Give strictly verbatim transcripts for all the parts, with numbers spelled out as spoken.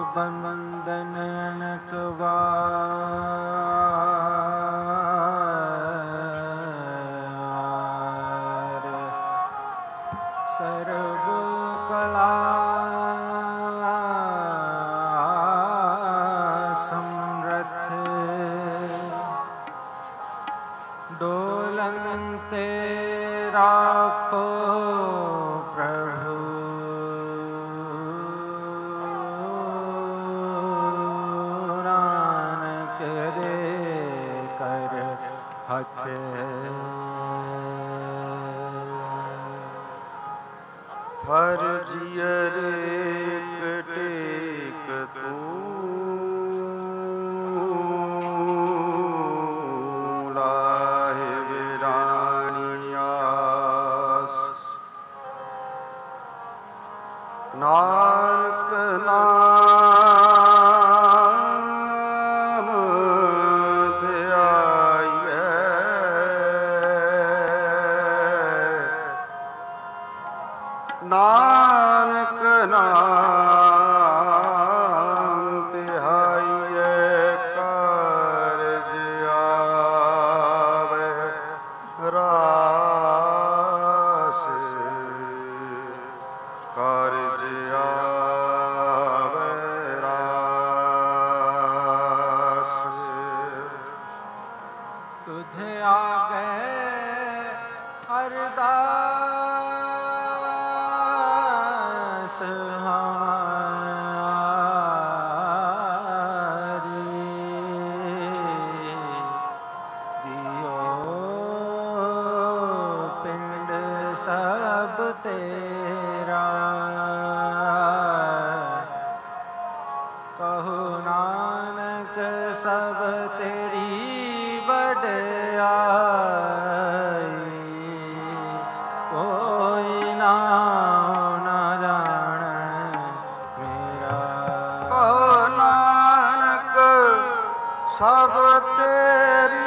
बंदन अनकवा सर्व कला समरथ डोलनते राखो प्रभु नानक दे कर हथ हर जियर टेक तू लाहे विरानियास नानक नाम ध्याइए नानक नाम तिहाइए कारज आवे रास कारज आवे रास तुझे आगे अरदास हमारी जियो पिंड सब तेरा कहो नानक सब तेरी बड़ाई कोई नाम न जाने मेरा कहो नानक सब तेरी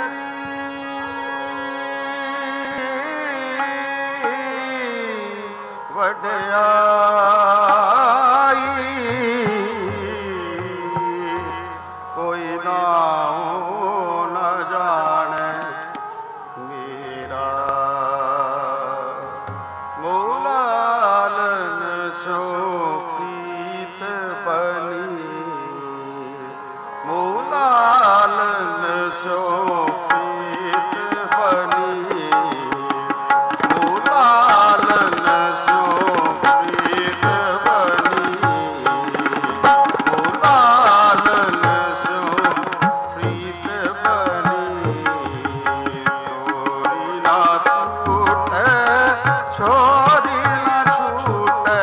वड्याई कोई नाम न जाने मेरा मौलालन सो प्रीत बनी मौलालन सो प्रीत बनी मौलालन सो प्रीत बनी मौलालन सो प्रीत बनी तोरी ना टूटे छोरी ना छूटे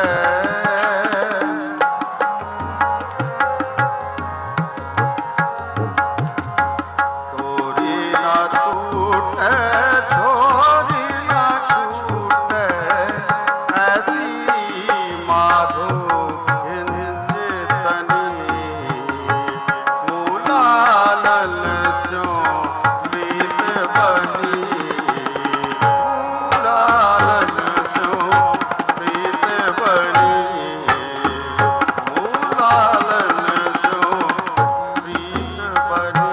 तोरी ना टूटे छोरी ना छूटे ऐसी माधो खिंचतनी मूलालन स्यो प्रीत बनी मूलालन स्यो प्रीत बनी मूलालन स्यो प्रीत बनी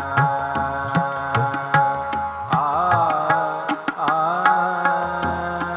आ आ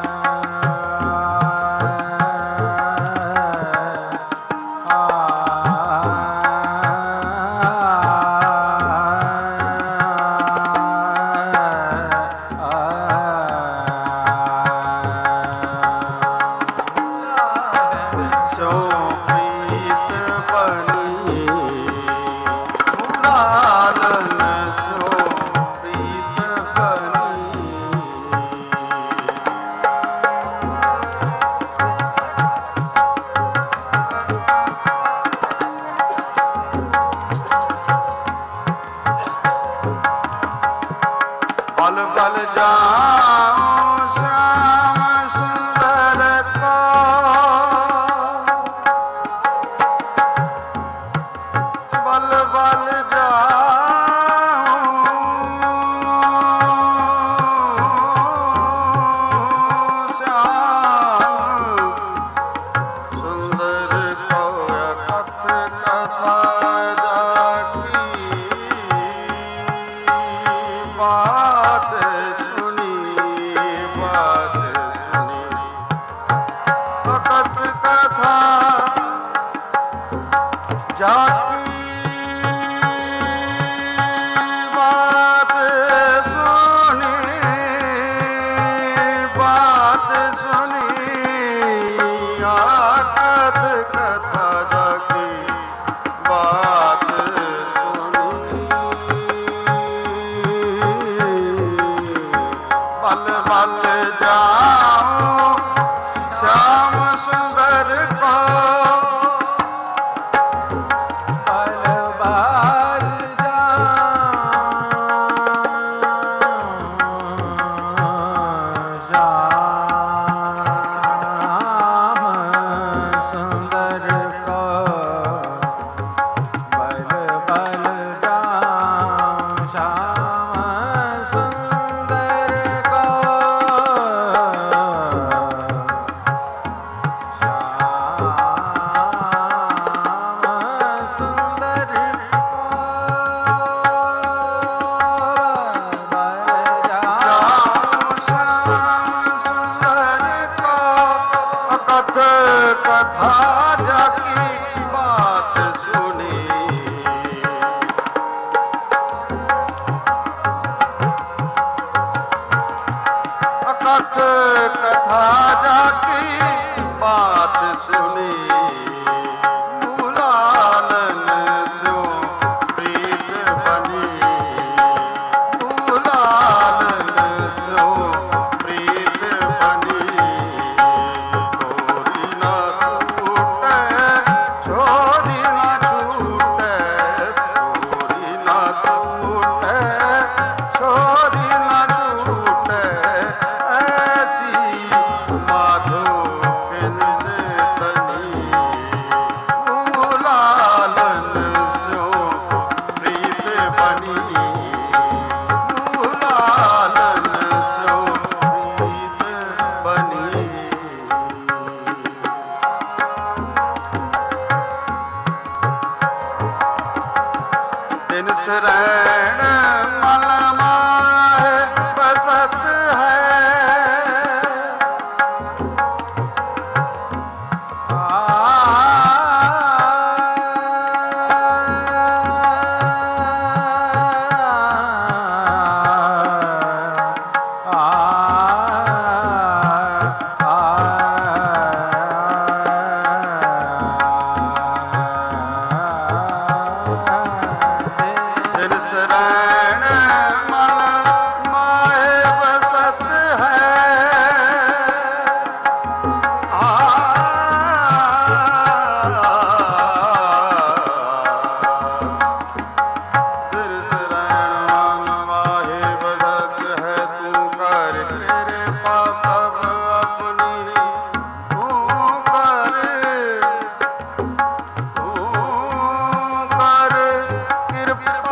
जाऊं श्याम सुंदर को बल बल कथा जाकी बात सुनी अकथ कथा जाकी बात सुनी भूलालन सो प्रीत बनी भूलालन सो प्रीत बनी छोरी ना छूटे छोरी ना छूटे छोरी ना छूटे ऐसी माधो खिंज तनी भूलालन सो प्रीत बनी भूलालन सो प्रीत बनी। दिन शरण मल माहे बसत है शरण मल माहे बसत है आ फिर शरण मल माहे बसत है तू कर तेरे पाप अपनी तू कर तू कर कृपा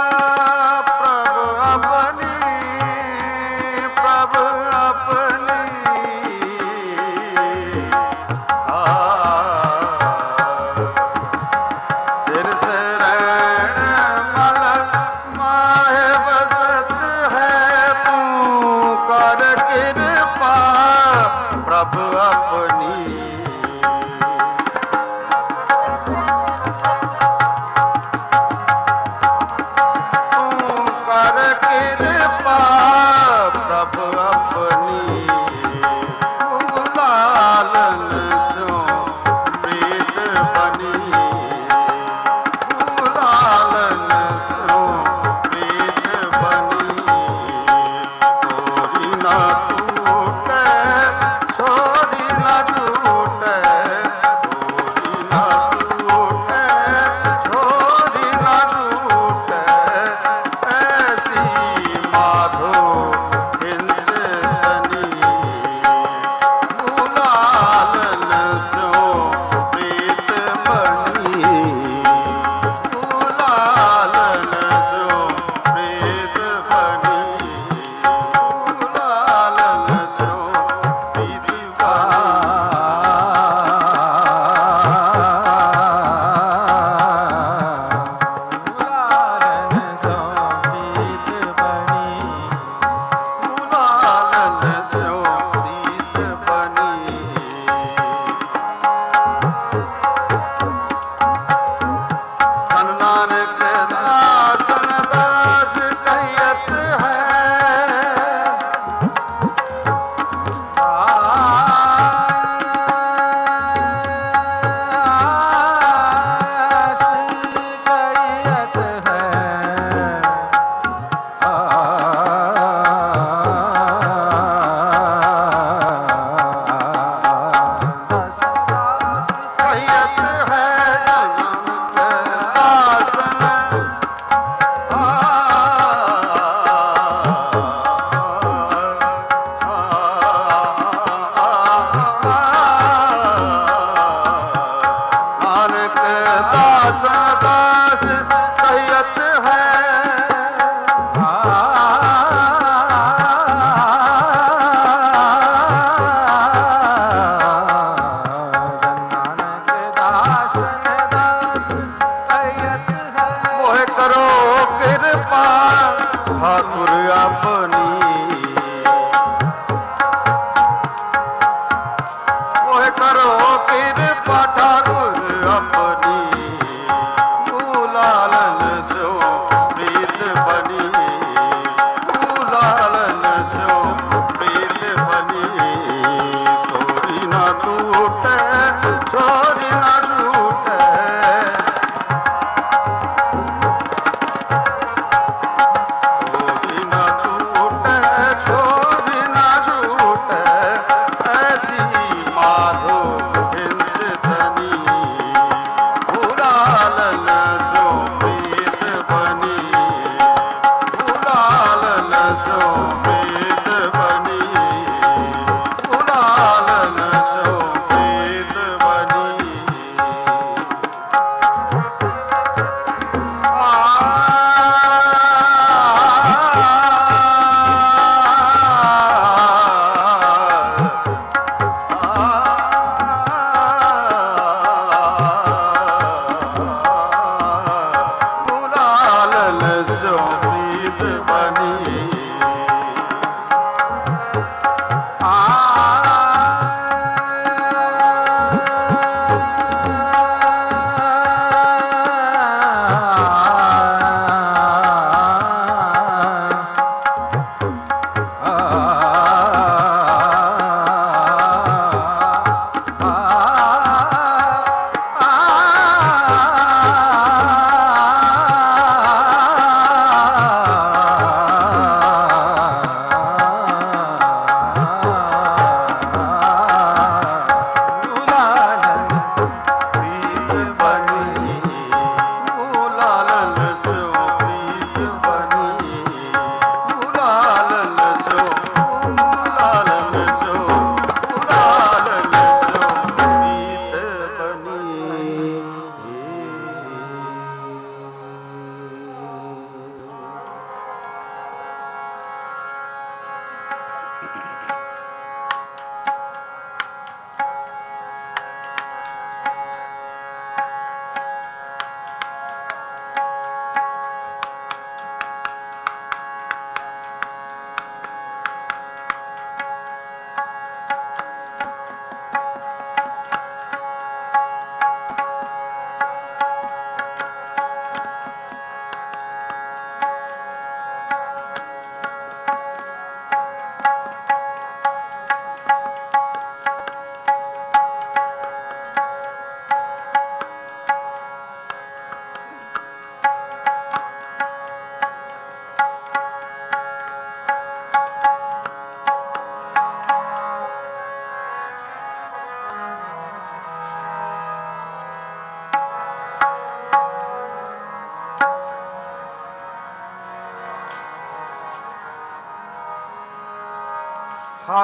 प्रभु अपनी फिर शरण मल माहे बसत है तू कर कृपा प्रभु अपनी कर कृपा प्रभु अपनी भूलालन सो प्रीत बनी भूलालन सो प्रीत बनी छोरी ना छूटे छोरी ना छूटे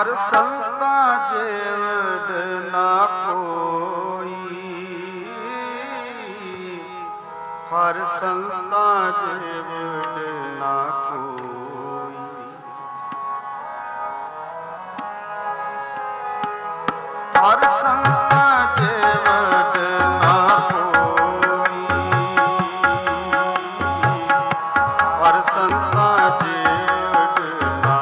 हर संता जेवड ना कोई, हर संता जेवड ना कोई। हर संता जेवड ना कोई, हर संता जेवड ना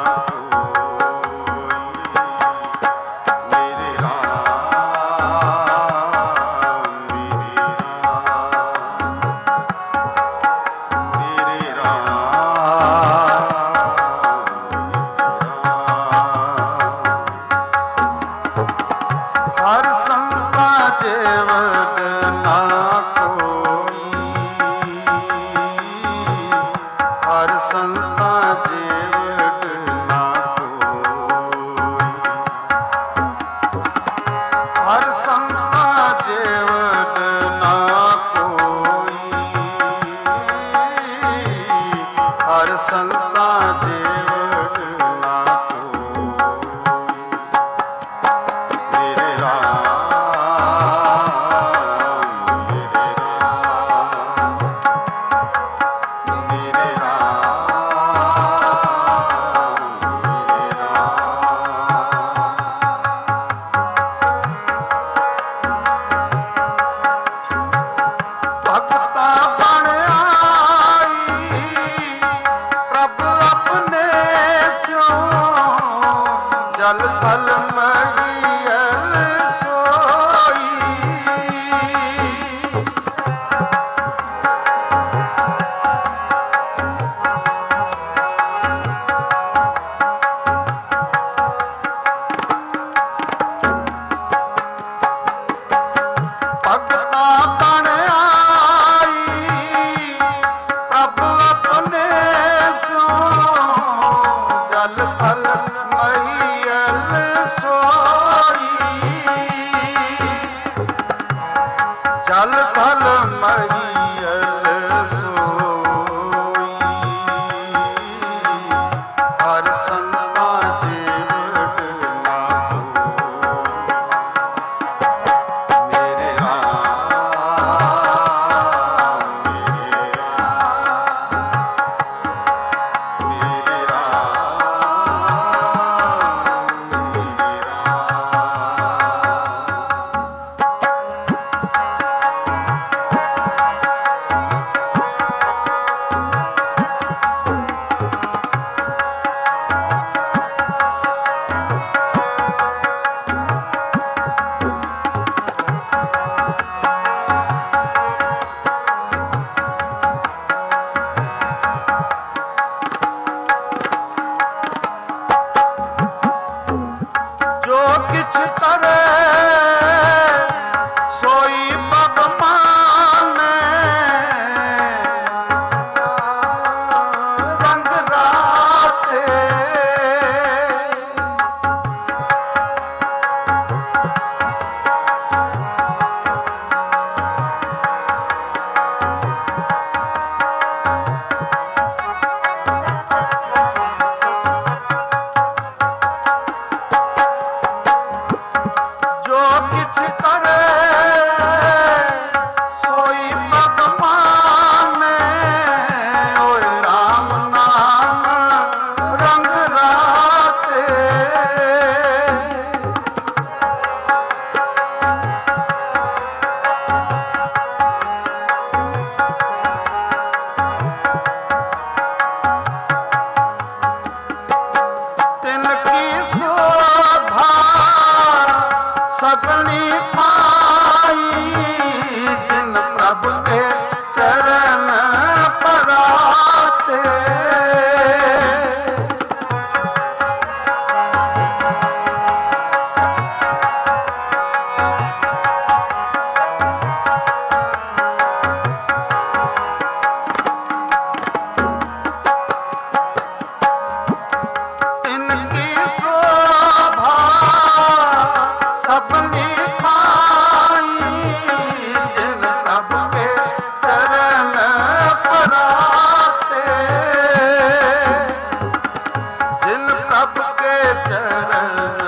हर संता जेवड ना कोई, हर संता जेवड ना कोई। हर संता जेवड ना कोई, हर संता जेवड ना कोई। मेरे राम मेरे भक्ता बन आई प्रभु अपने स्यो, जल थल महियल सोई। भक्ता बन आई प्रभु अपने सो, जल थल महियल सोई। जल थल महियल सोई, हर संता जेवड ना कोई। मेरे राम मेरे राम मेरे राम मेरे जो किछ करे सोई भगवान, रंग राते। जो किछ करे सोई भगवान, ओए राम नाम रंग राते। तिनकी शोभा ससनी पाई, जिन प्रभु के चरण पराते। तिनकी शोभा सबनी खाई, जिन प्रभु के चरण पराते। जिन प्रभु के चरण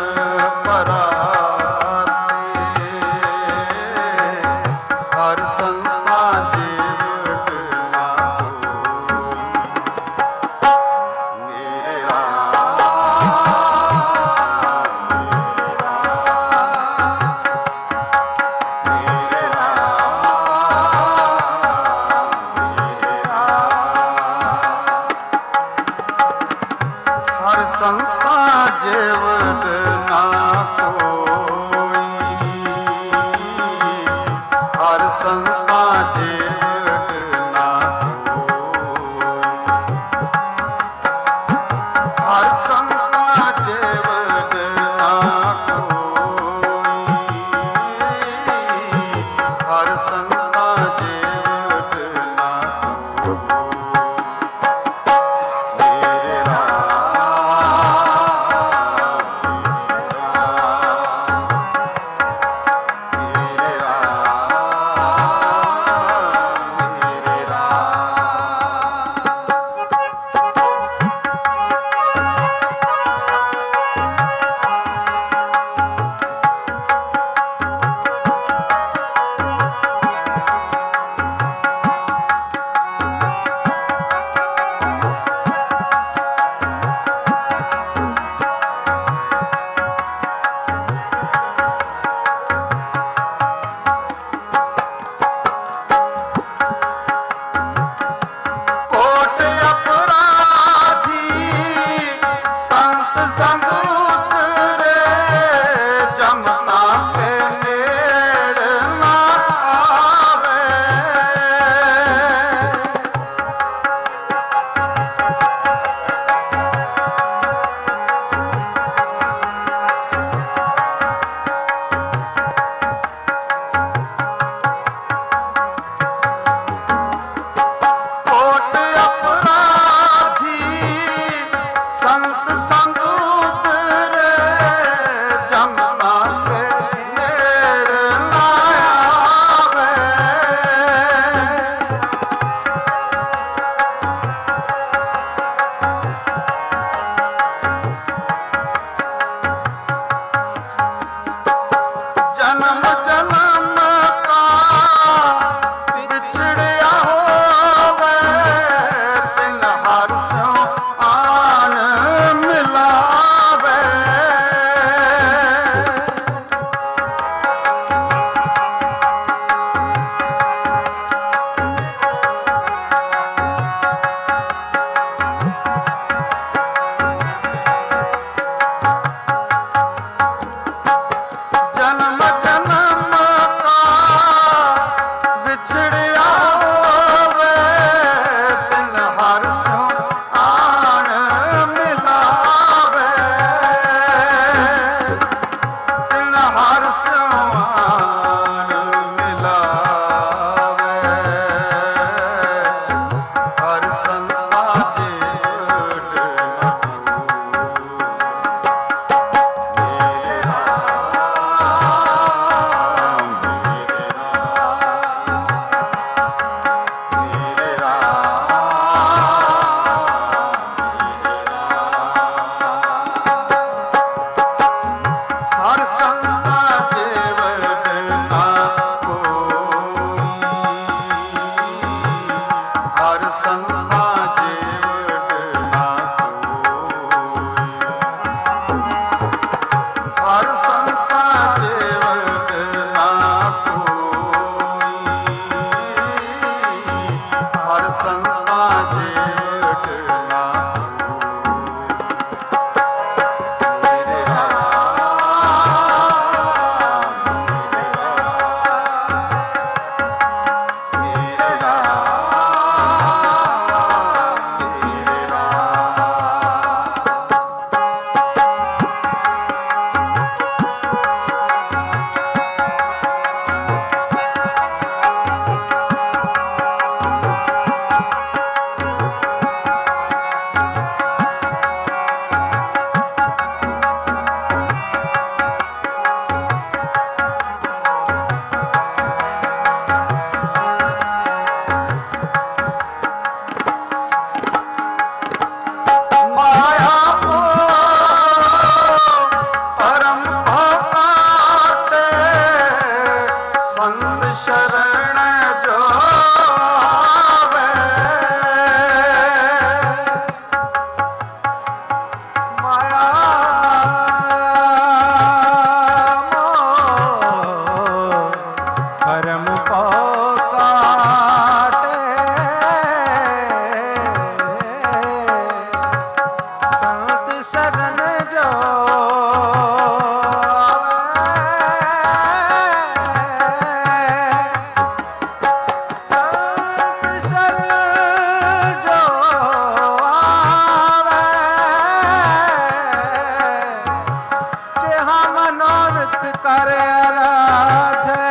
कर आराधे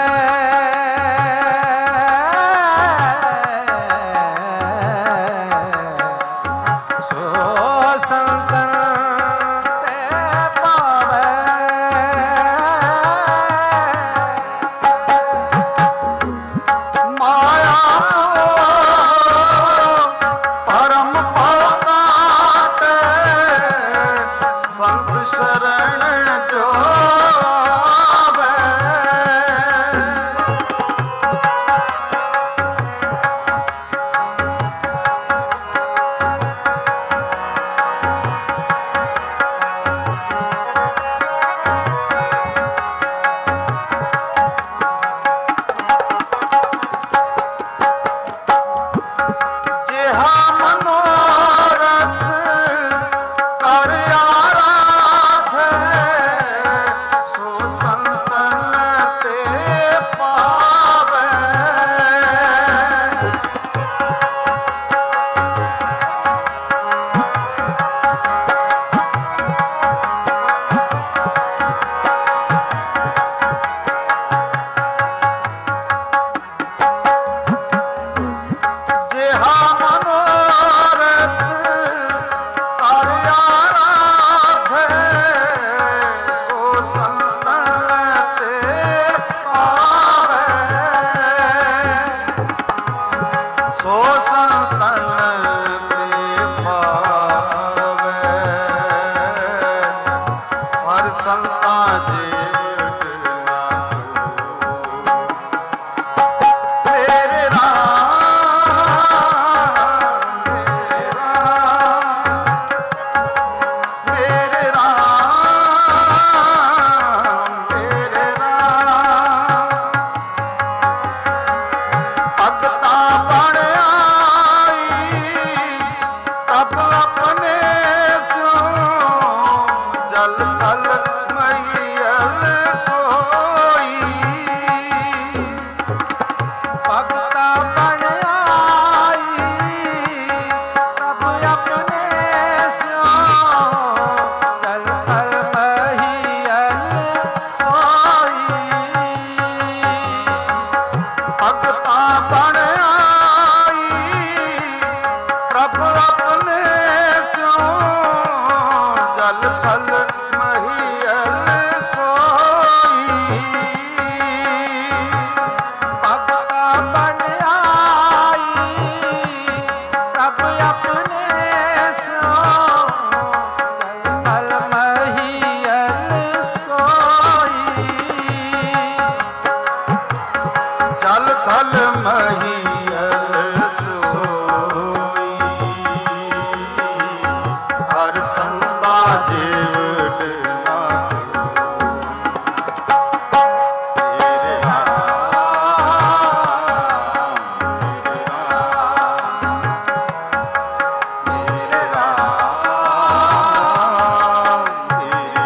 सो संतन ते पावे माया परम पावत संत शरण जो आवे। जेहा मनोरथ कर आराधे सो संतन ते पावे। जेहा मनोरथ कर आराधे सो संतन ते पावे। सो संतन ते पावे हर संता जेवट मेरे राम मेरे राम मेरे राम मेरे राम भगता बण आई तब अपने सो जल थल मैयल सोई। भगता बन आई प्रभु अपने स्यो जल थल महियल सोई। भगता बण आई प्रभु अपने स्यो जल थल महियल सोई। भगता बन आई प्रभु अपने स्यो जल थल महियल सोई। जल थल महियल सोई हर संता जेवट तेरे राम मेरे राम मेरे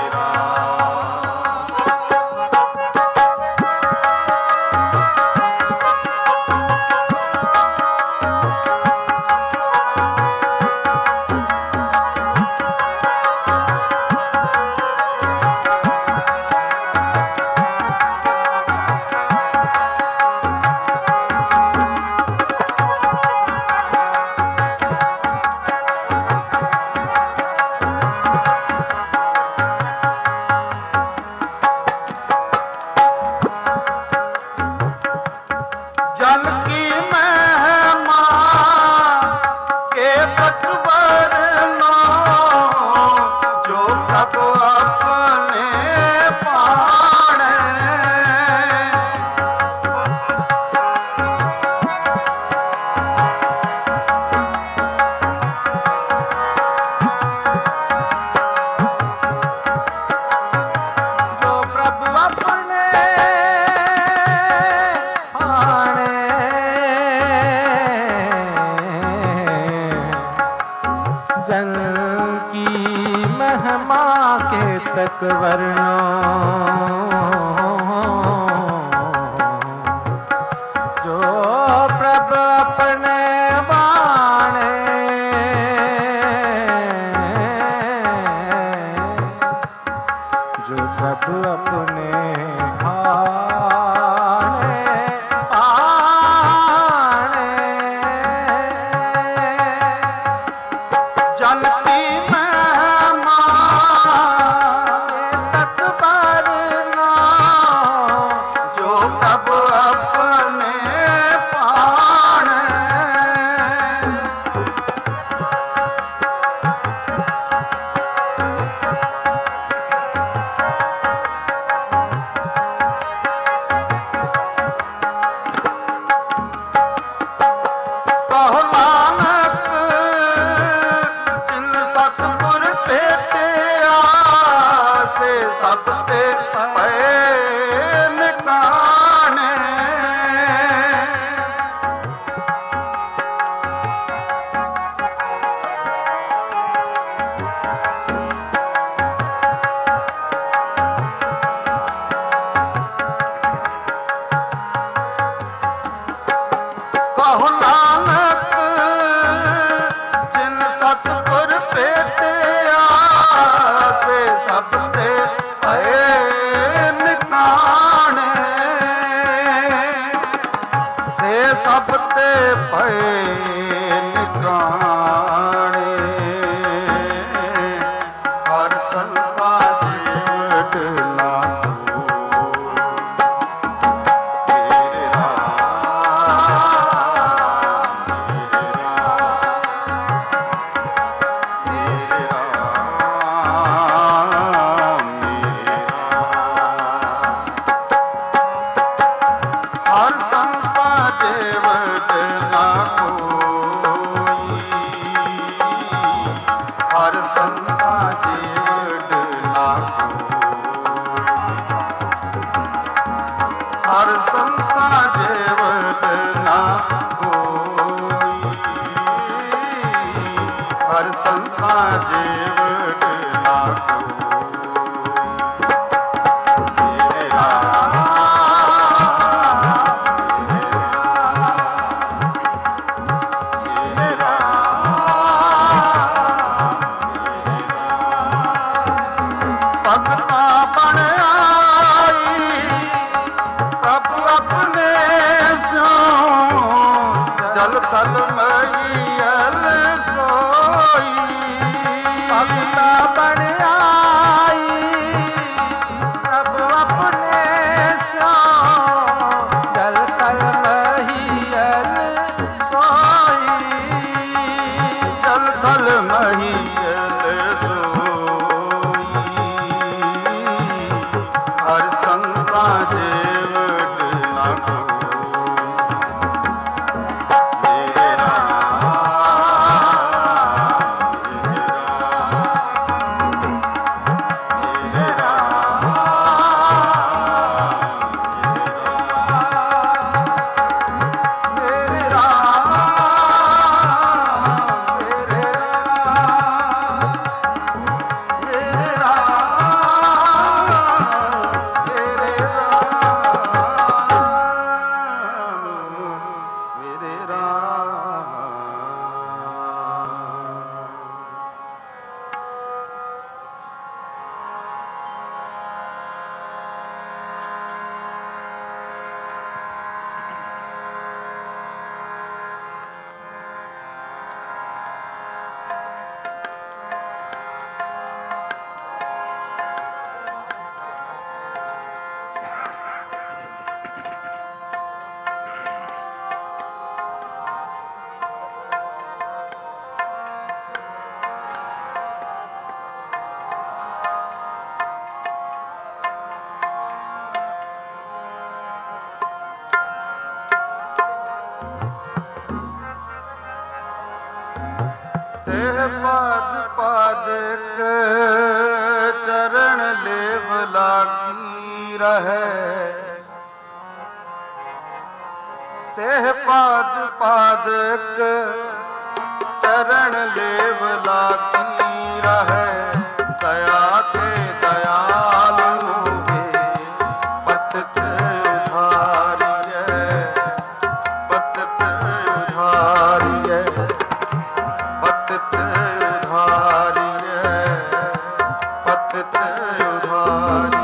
जल की महिमा के तत्वर लो जो प्रभु अपने पाणे। जो प्रभु अपने आणे जन की महिमा के तक वर्णो जो प्रभु अपने बाणे जो प्रभु अपने सब ते भय निकाणे हर संता जीवट लाखो मेरे राम मेरे राम मेरे राम हर संता जीवट ना कोई हर संता जीवट ना कोई हर संता जीवट ना कोई हर संता जीवट ना कोई मेरे राम मेरे राम भगता बन आई प्रभु अपने सो जल थल मैयल सोई भगता बन आई प्रभु अपने सो जल तल महियल सोई जल थल मैयल सोई हर संता जेवट ना कोई मेरे राम मेरे राम मेरे राम मेरे राम मेरे राम मेरे राम मेरे राम तेह पाद पादक चरण लेव लागी रहे तेह पाद पादक चरण लेव लागी रहे दया के दयाल मोहे पतत उधारिय पतत उधारिय पतत उधारिय पतत उधारिय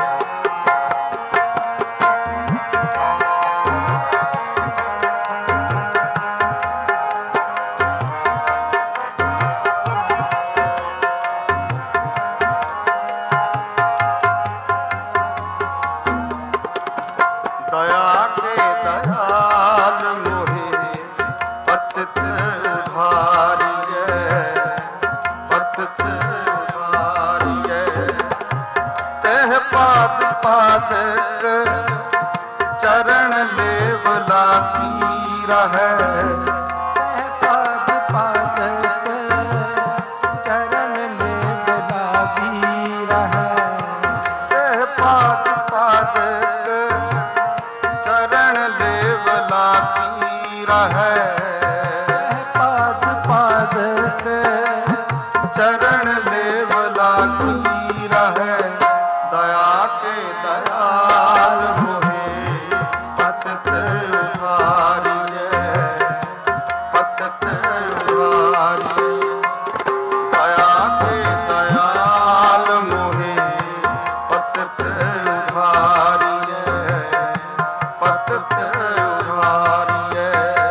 दया के दयाल मोहे पतत उधारिय पतत उधारिय तेह पाद पादक चरण लेव लागी रहे पाद पादक चरण लेव लागी रहे तेह पाद पादक चरण लेव लागी रहे पाद पादक चरण लेव लागी रहे दया के दयाल मोहे पतत उधारिय पतत उधारिय दया के दयाल मोहे पतत उधारिय पतत उधारिय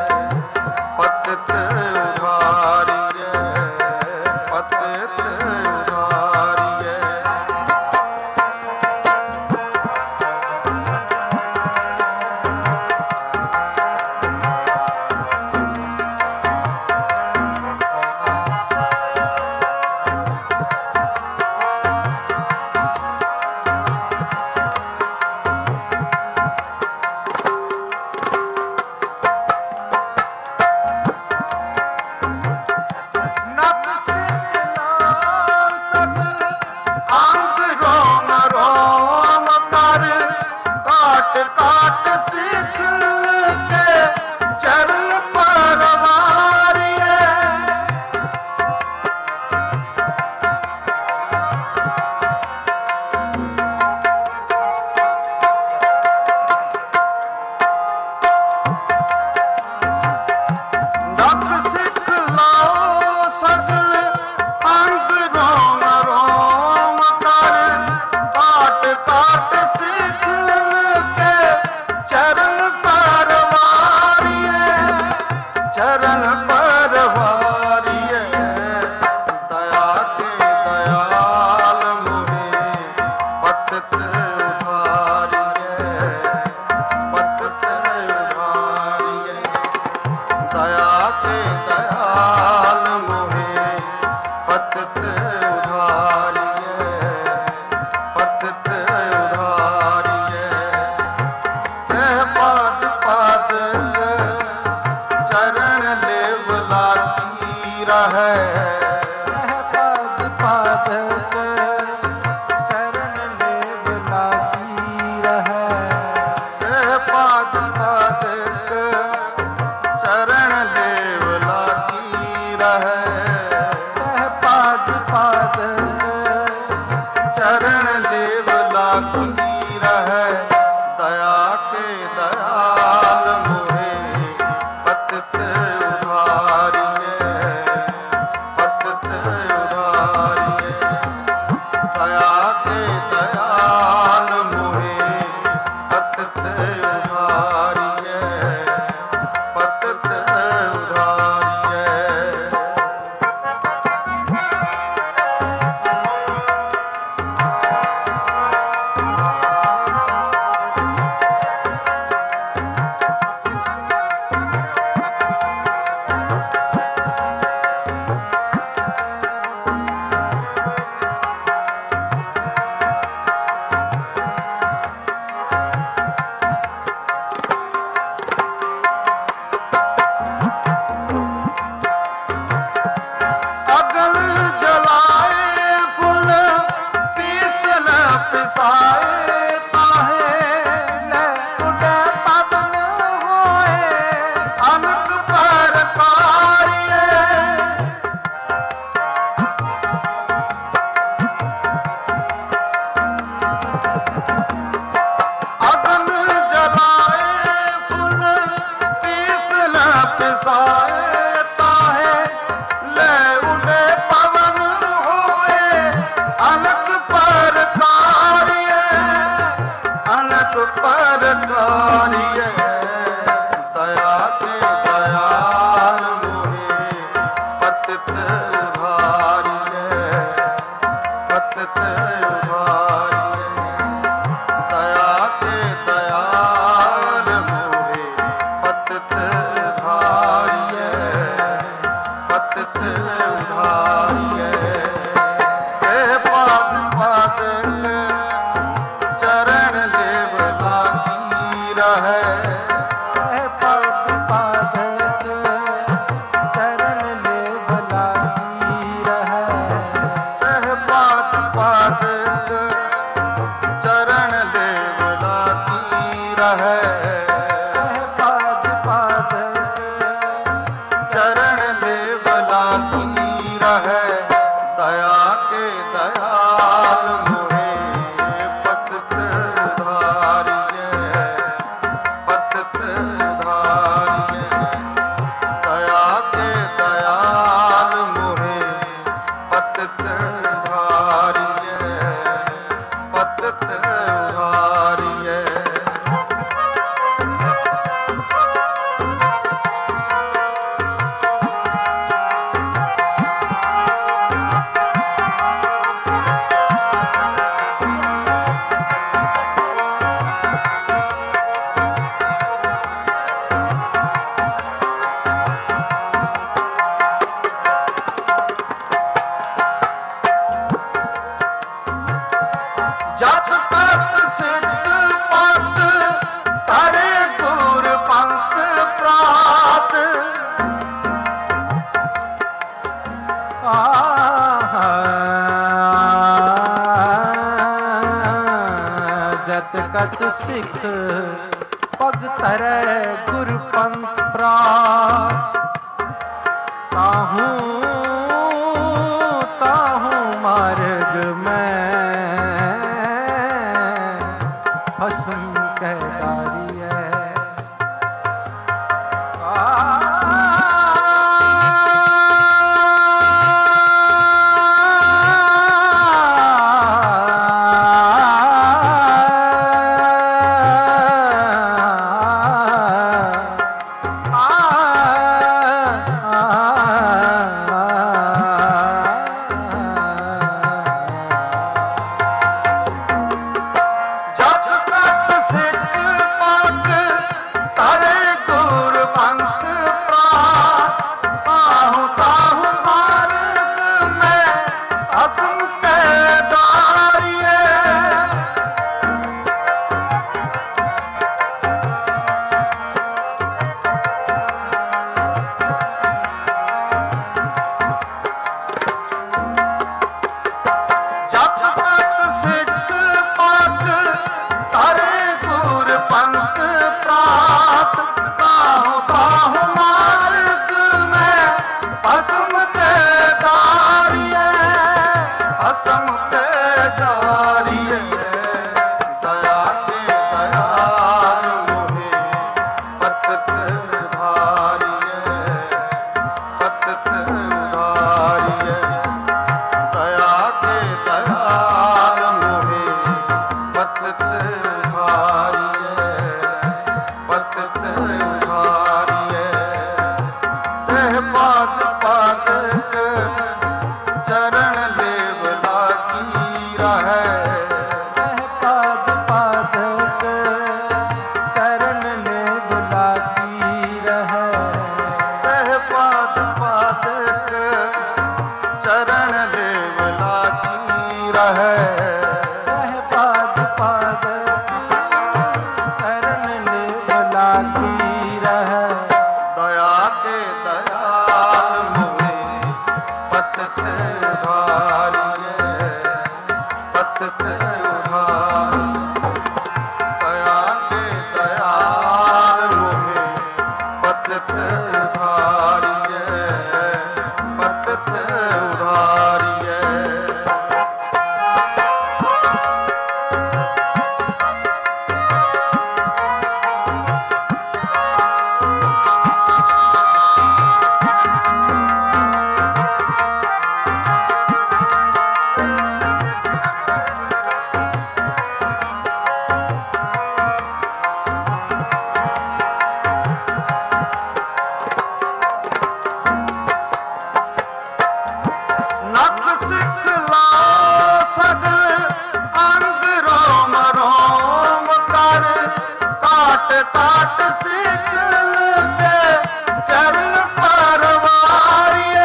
रहै दया के दयाल मोहे पतित उधारिये पतित उधारिये दया के दयाल मोहे पतित उधारिये पतित उधारिये। अगल जलाए फुल पीस न पिसाए ताहे ਲੈ ਉਡੇ ਪਵਨ ਹੋਏ अनक पर कारिये अगन जलाए फुल पीस न पिसाए ताहे ले उड़े पवन होए अनक पर कारिये अनक पर कारिये दया के दयाल मोहे पतित उधारिये पतित उधारिये दया के दयाल मोहे पतित उधारिये पतित उधारिये। हे पाद पादक चरण लेव लागी रहै ਇਹ ਪਦ ਪਾਦਕ ਚਰਨ ਲੇਵ ਲਾਗੀ ਰਹੈ ਇਹ ਪਾਦ ਪਾਦਕ ਚਰਨ ਲੇਵ ਲਾਗੀ ਰਹੈ ਇਹ ਪਦ ਪਾਦਕ ਚਰਨ ਲੇਵ ਲਾਗੀ ਰਹੈ ਦਇਆ ਕੇ ਦਇਆਲ ਮੋਹੇ ਪਤਿਤ ਉਧਾਰਿਏ ਪਤਿਤ ਉਧਾਰਿਏ ਦਇਆ ਕੇ ਦਇਆਲ ਮੋਹੇ ਪਤਿਤ ਉਧਾਰਿਏ ਪਤਿਤ ਉਧਾਰਿਏ। ਜਤ ਤਤ ਸਿੱਧ ਪਤ ਤਾਰੇ ਗੁਰ ਪੰਥ ਪ੍ਰਾਤ ਜਤ ਕਤ ਸਿੱਖ ਪਗ ਧਰੈ ਗੁਰ ਪੰਥ ਪ੍ਰਾਤ ਤਾਹੂ ਤਾਹੂ ਮਾਰਗ ਮੈਂ ਹਸਮ ਕਹਿ ਡਾਰੀਐ ਜਤ ਤਤ ਸਿੱਖ ਪਤ चरण ले बुलाती रहे। तह पाद पादक चरण ले बुलाती रहे। तह पाद पादक चरण ले बुलाती रहे। दया के दयाल मोहे पतत उधारिये, पतत उधार। दया के दयाल मोहे पतत उधारिये, पतत उधारिये। नख सिखला सगल अंग रोम रोम कर, काट काट सिखल के चरण परवारिये।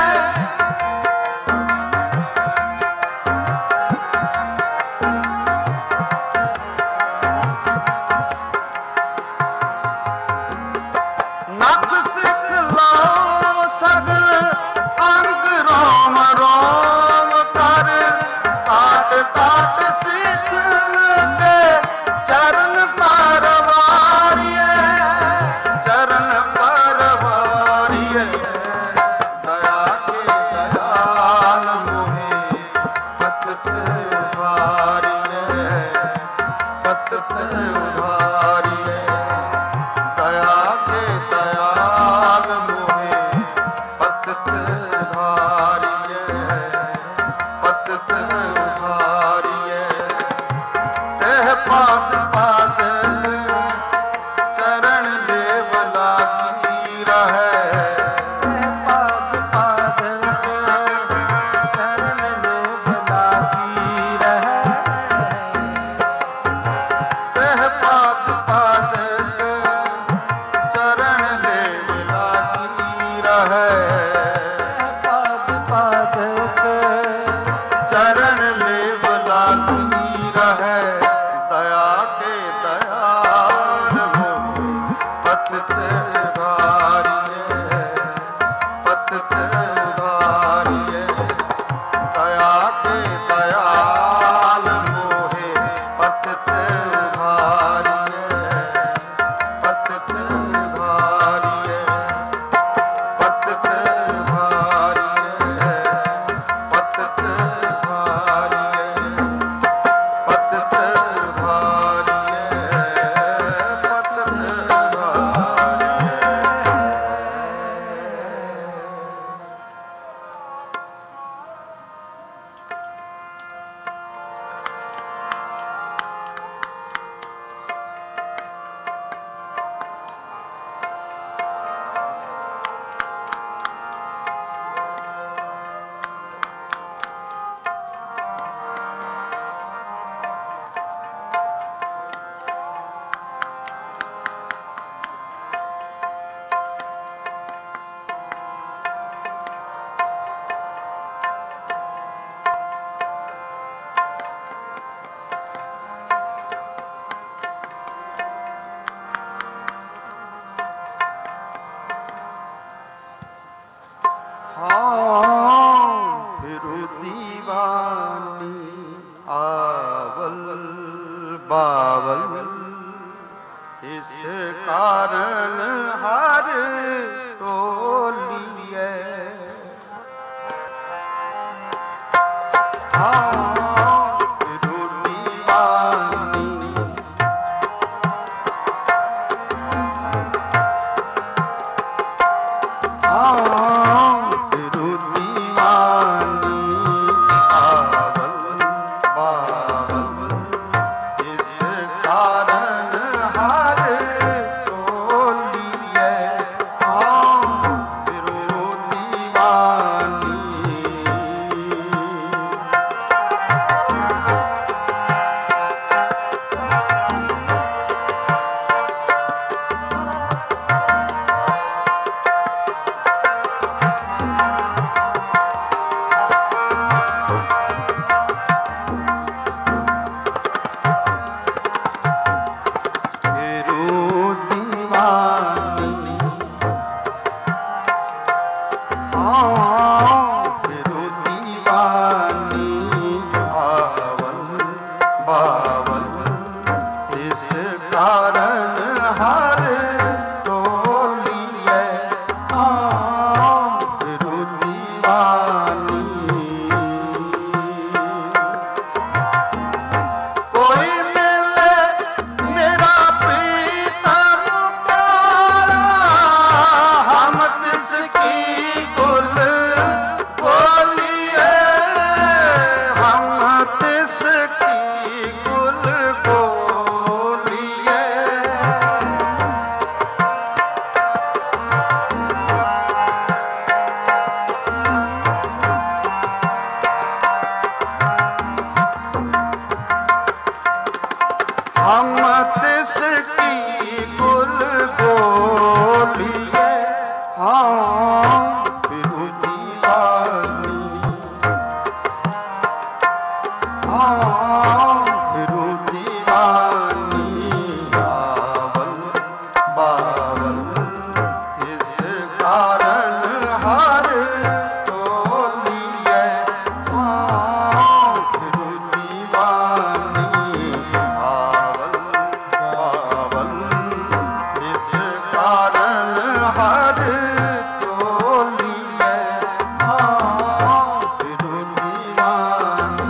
नख सिखला सगल अंग रोम रोम कर, काट काट सिखल के चरण परवारिये, चरण परवारिये। दया के दयाल मोहे पतत उधारिये, पतत उधारिये। दया के दयाल मोहे पतत उधारिये, पतत उधारिये। तह पाद पादक चरण ले बुलाती रहे। पाद पादक चरण ले बुलाती रहे। तह पाद पादक चरण ले बुलाती रहे। पाद पादक चरण ले बुलाती रहे। दया के दयाल मोहे पतत उधारिये, पतत उधारिये। दया के दयाल मोहे पतत उधारिये, पतत उधारिये, पतत उधारिये, पतत उधारिये, पतत उधारिये, पतत उधारिये। हाँ फिरू दीवानी आवल बावल, इस कारण हर टोलिए। हाँ फिरू दीवानी हाँ फिरू दीवानी आवल बावल, इस कारण हर टोलिए। हाँ फिरू दीवानी कारण हर टोलिए फिरू दीवानी। कोई मिले मेरा प्रीतम प्यारा, हम तिसकी कुल बोलिए, हम तिसकी कुल बोलिए। हम तिसकी कुल बोलिए, हाँ फिरू दीवानी, हाँ फिरू दीवानी। बावल बावल इस कारण हर टोलिए, हाँ फिरू दीवानी। बावल बावल इस कारण हर टोलिए, हाँ फिरू दीवानी।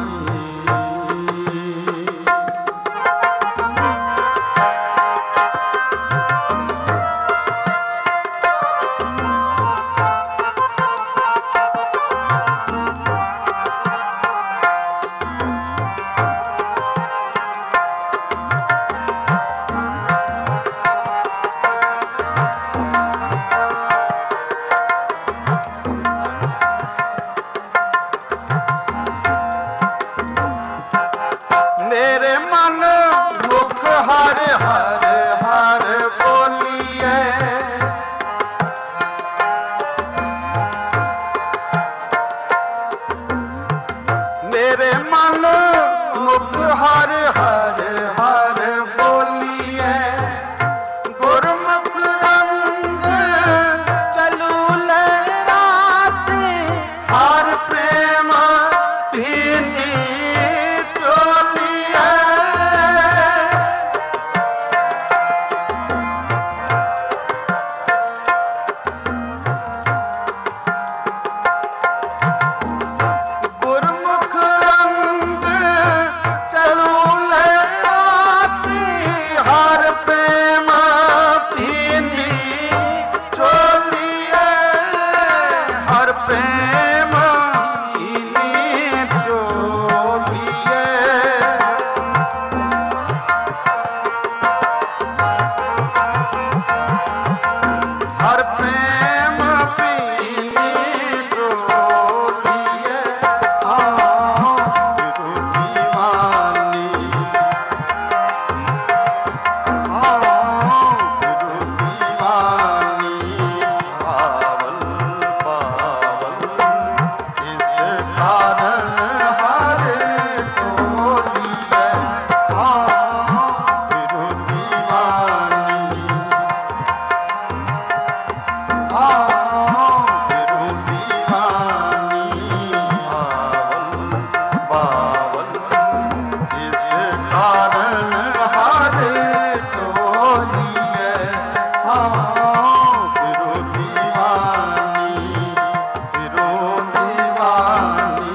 मेरे मन मुख हर हर हर बोलिए, मेरे मन मुख हर हर हर बोलिए। गुरमुख रंग चलू लहराते, हर प्रेम भीनी चोलिए। गुरमुख रंग चलू लहराती, हर प्रेम भीनी चोलिए, हर प्रेम भीनी चोलिए। हर प्रेम पीनी चोलिए, हाँ फिरू दीवानी, हाँ फिरू दीवानी। बावल बावल इस कारण हर टोलिए, हाँ फिरू दीवानी, हाँ फिरू दीवानी। बावल बावल इस कारण हर टोलिए, हाँ फिरू दीवानी, फिरू दीवानी।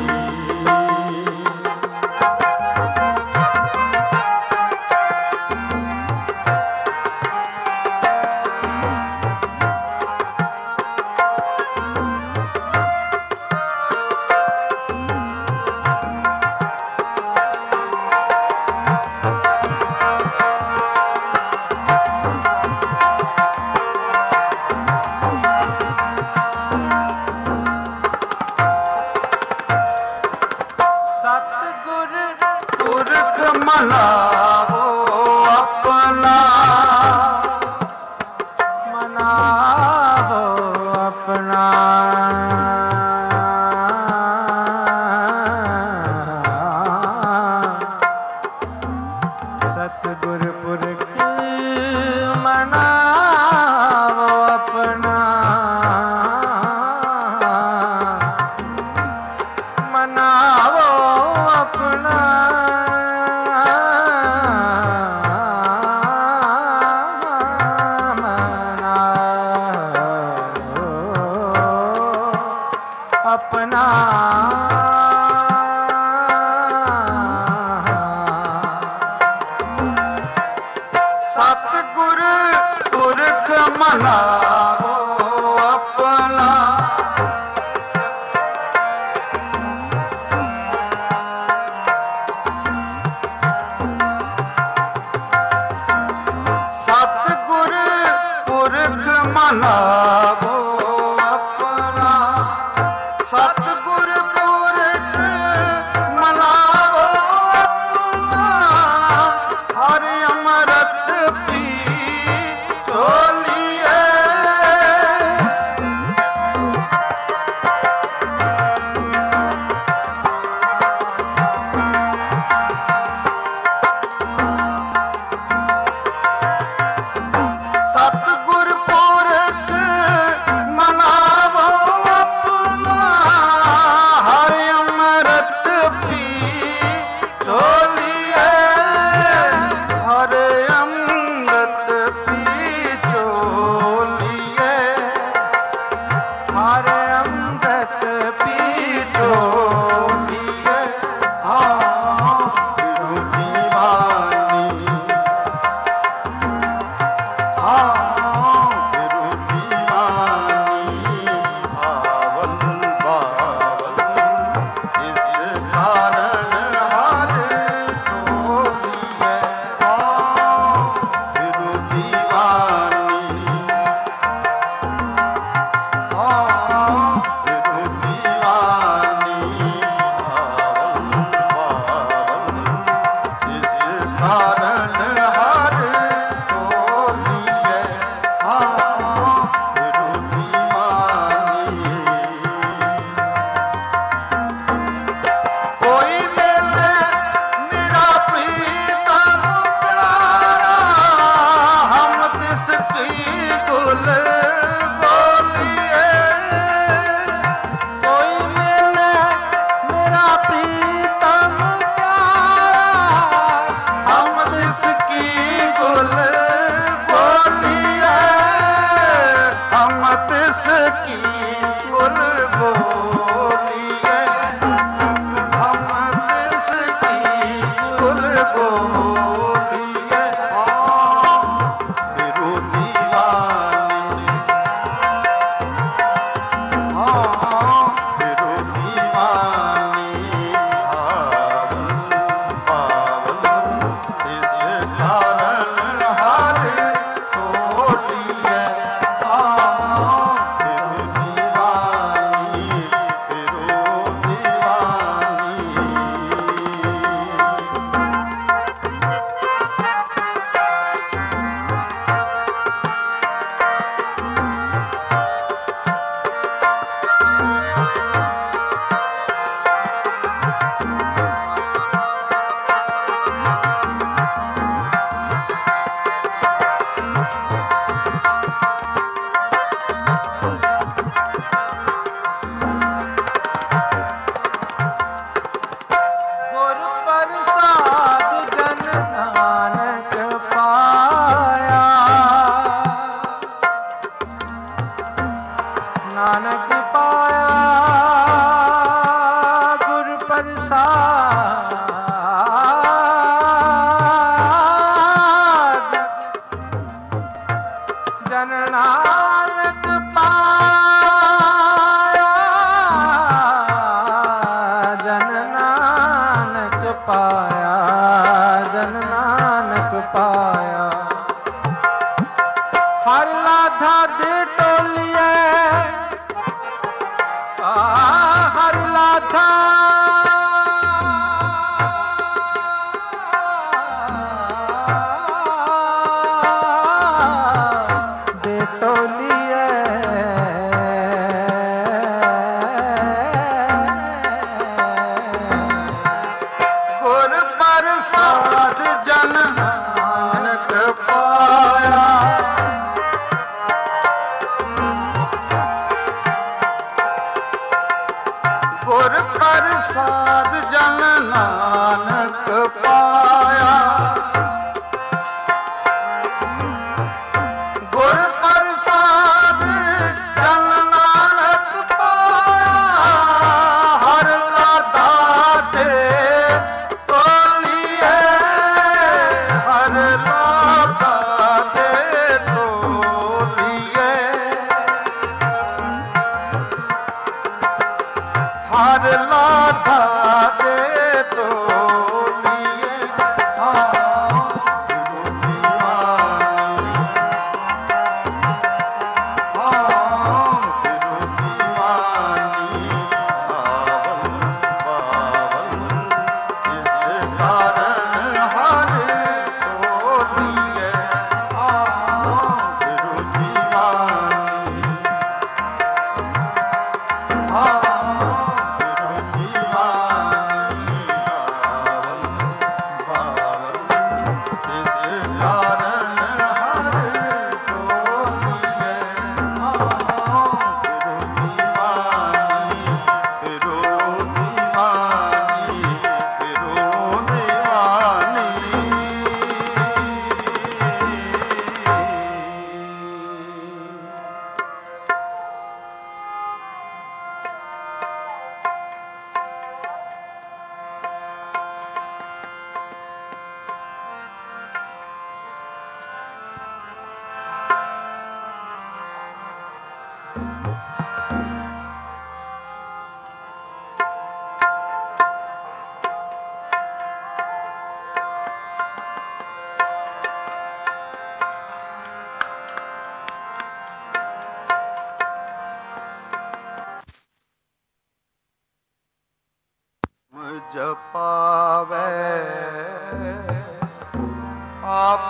सतगुर पुरख मनावो अपना, मनावो अपना। सतगुर पुरख मनावो अपना, मनावो अपना। सतगुर पुरख मनावो अपना सतगुर पुरख मनावो अपना सतगुर पुरख मनावो अपना हर अमृत पी चोलिए सतगुर पुरख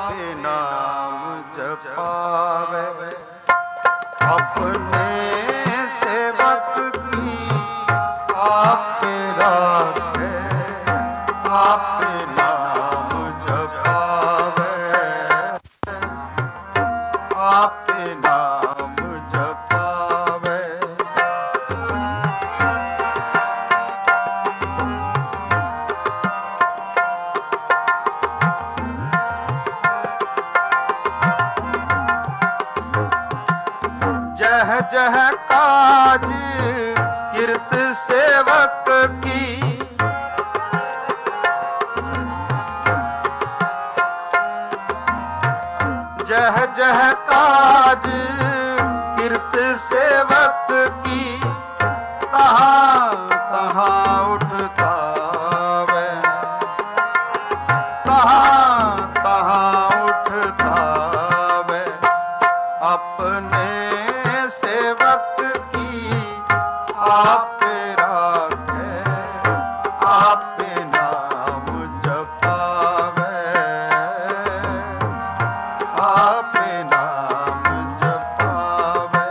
आपे नाम जपावे, अपने सेवक की आपे राखे, आपे नाम जपावे, आपे नाम जपावे। जह जह काज किरत सेवक की, जह जह काज किरत सेवक की, तहाँ तहाँ उठता वे, तहाँ तहाँ उठता वे, अपने सेवक की आपे राखे, आपे नाम जपावे, आपे नाम जपावे,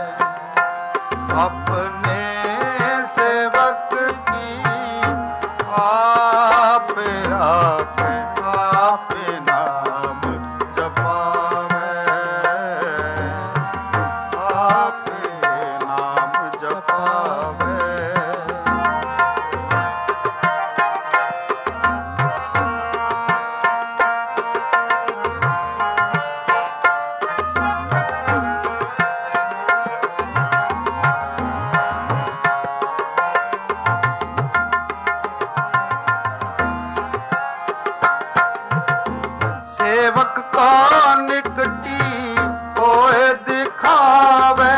अपने सेवक की आपे राखे, आपे नाम जपावे, आपे नाम जपावे। सेवक का निकटी होए दिखावे,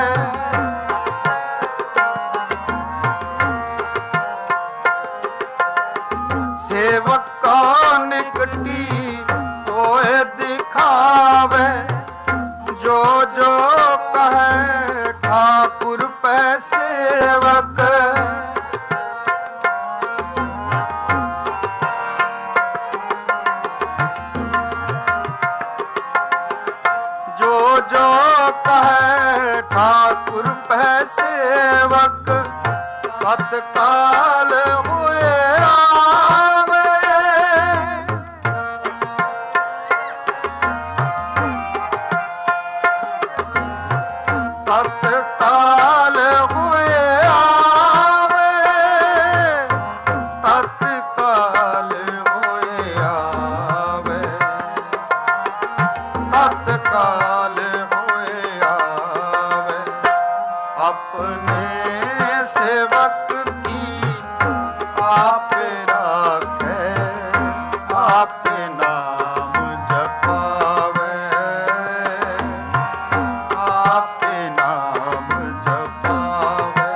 सेवक का निकटी होए दिखावे, जो जो कहे ठाकुर पे सेवक, जो जो कहे ठाकुर पे सेवक, तत्काल हुए आवे, तत्काल हुए आवे, तत्काल हुए आवे, तत्काल हुए आवे, अपने सेवक की आपे राखे, आपे नाम जपावे, आपे नाम जपावे,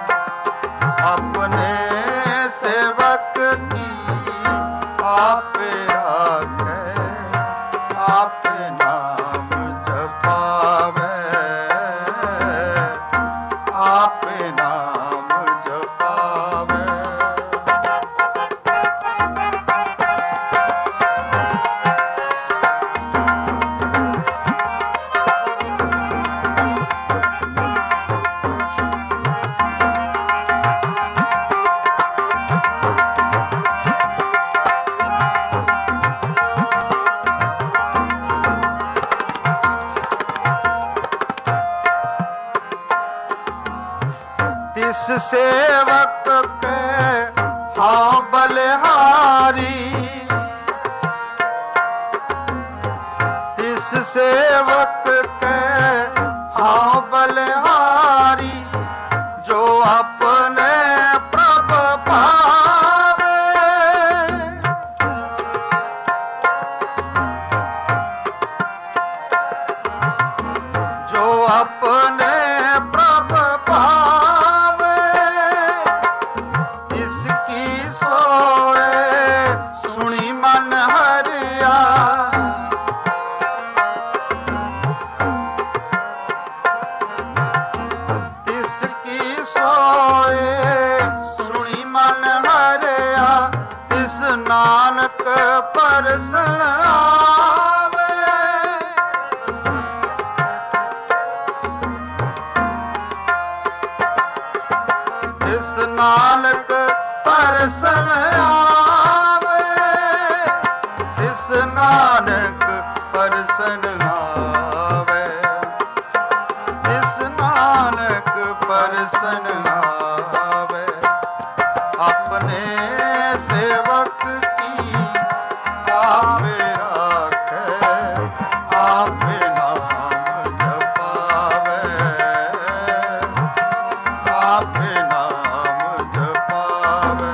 अपने सेवक की आपे राखे, आपे नाम जपावे, आपे नाम जपावे। तिस सेवक के हाँ बलिहारी, तिस सेवक के हाँ बलिहारी, जो अपने प्रभ पावे, जो अपने प्रभ पावे, इसकी सोए सुनी मन हरिया, इसकी सोए सुनी मन हरिया, तिस नानक परसन आवे, ਆਵੇ, ਜਿਸ ਨਾਨਕ ਪਰਸਨ ਆਵੇ, ਆਪਣੇ ਸੇਵਕ ਕੀ ਆਪੇ ਰਾਖੈ, ਆਪੇ ਨਾਮ ਜਪਾਵੇ, ਆਪੇ ਨਾਮ ਜਪਾਵੇ,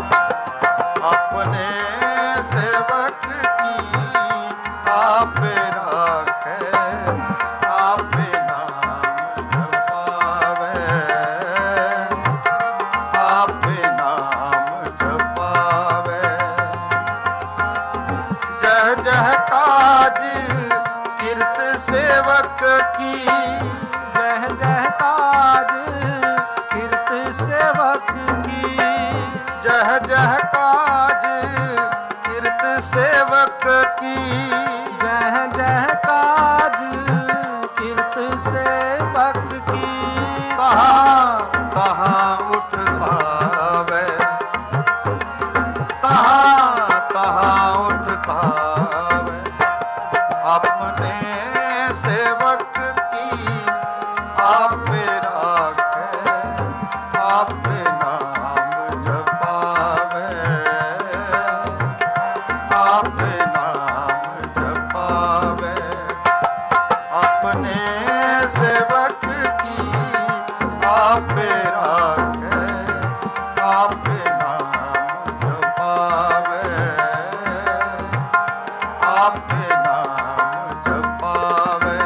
ਆਪਣੇ ਸੇਵਕ ਕੀ ਆਪੇ ਰਾਖੈ, ਆਪੇ ਨਾਮ ਜਪਾਵੇ, ਆਪੇ ਨਾਮ ਜਪਾਵੇ। ਜਹ ਜਹ ਕਾਜ ਕਿਰਤ ਸੇਵਕ ਕੀ, ਜਹ ਜਹ ਕਾਜ ਕਿਰਤ ਸੇਵਕ ਕੀ, ਜਹ ਜਹ ਕਾਜ ਕਿਰਤ ਸੇਵਕ ਕੀ, ਜਹ ਜਹ ਕਾਜ ਕਿਰਤ ਸੇਵਕ ਕੀ, ਤਹਾਂ ਤਹਾਂ ਉਠ ਧਾਵੈ, ਤਹਾਂ ਤਹਾਂ ਉਠ ਧਾਵੈ, ਆਪਣੇ ਸੇਵਕ ਕੀ ਆਪੇ ਰਾਖੈ, ਆਪੇ ਨਾਮ ਜਪਾਵੇ, ਆਪੇ ਨਾਮ ਜਪਾਵੇ, ਆਪਣੇ ਸੇਵਕ ਕੀ ਆਪੇ ਰਾਖੈ, ਆਪੇ ਨਾਮ ਜਪਾਵੇ, ਆਪੇ ਨਾਮ ਜਪਾਵੇ,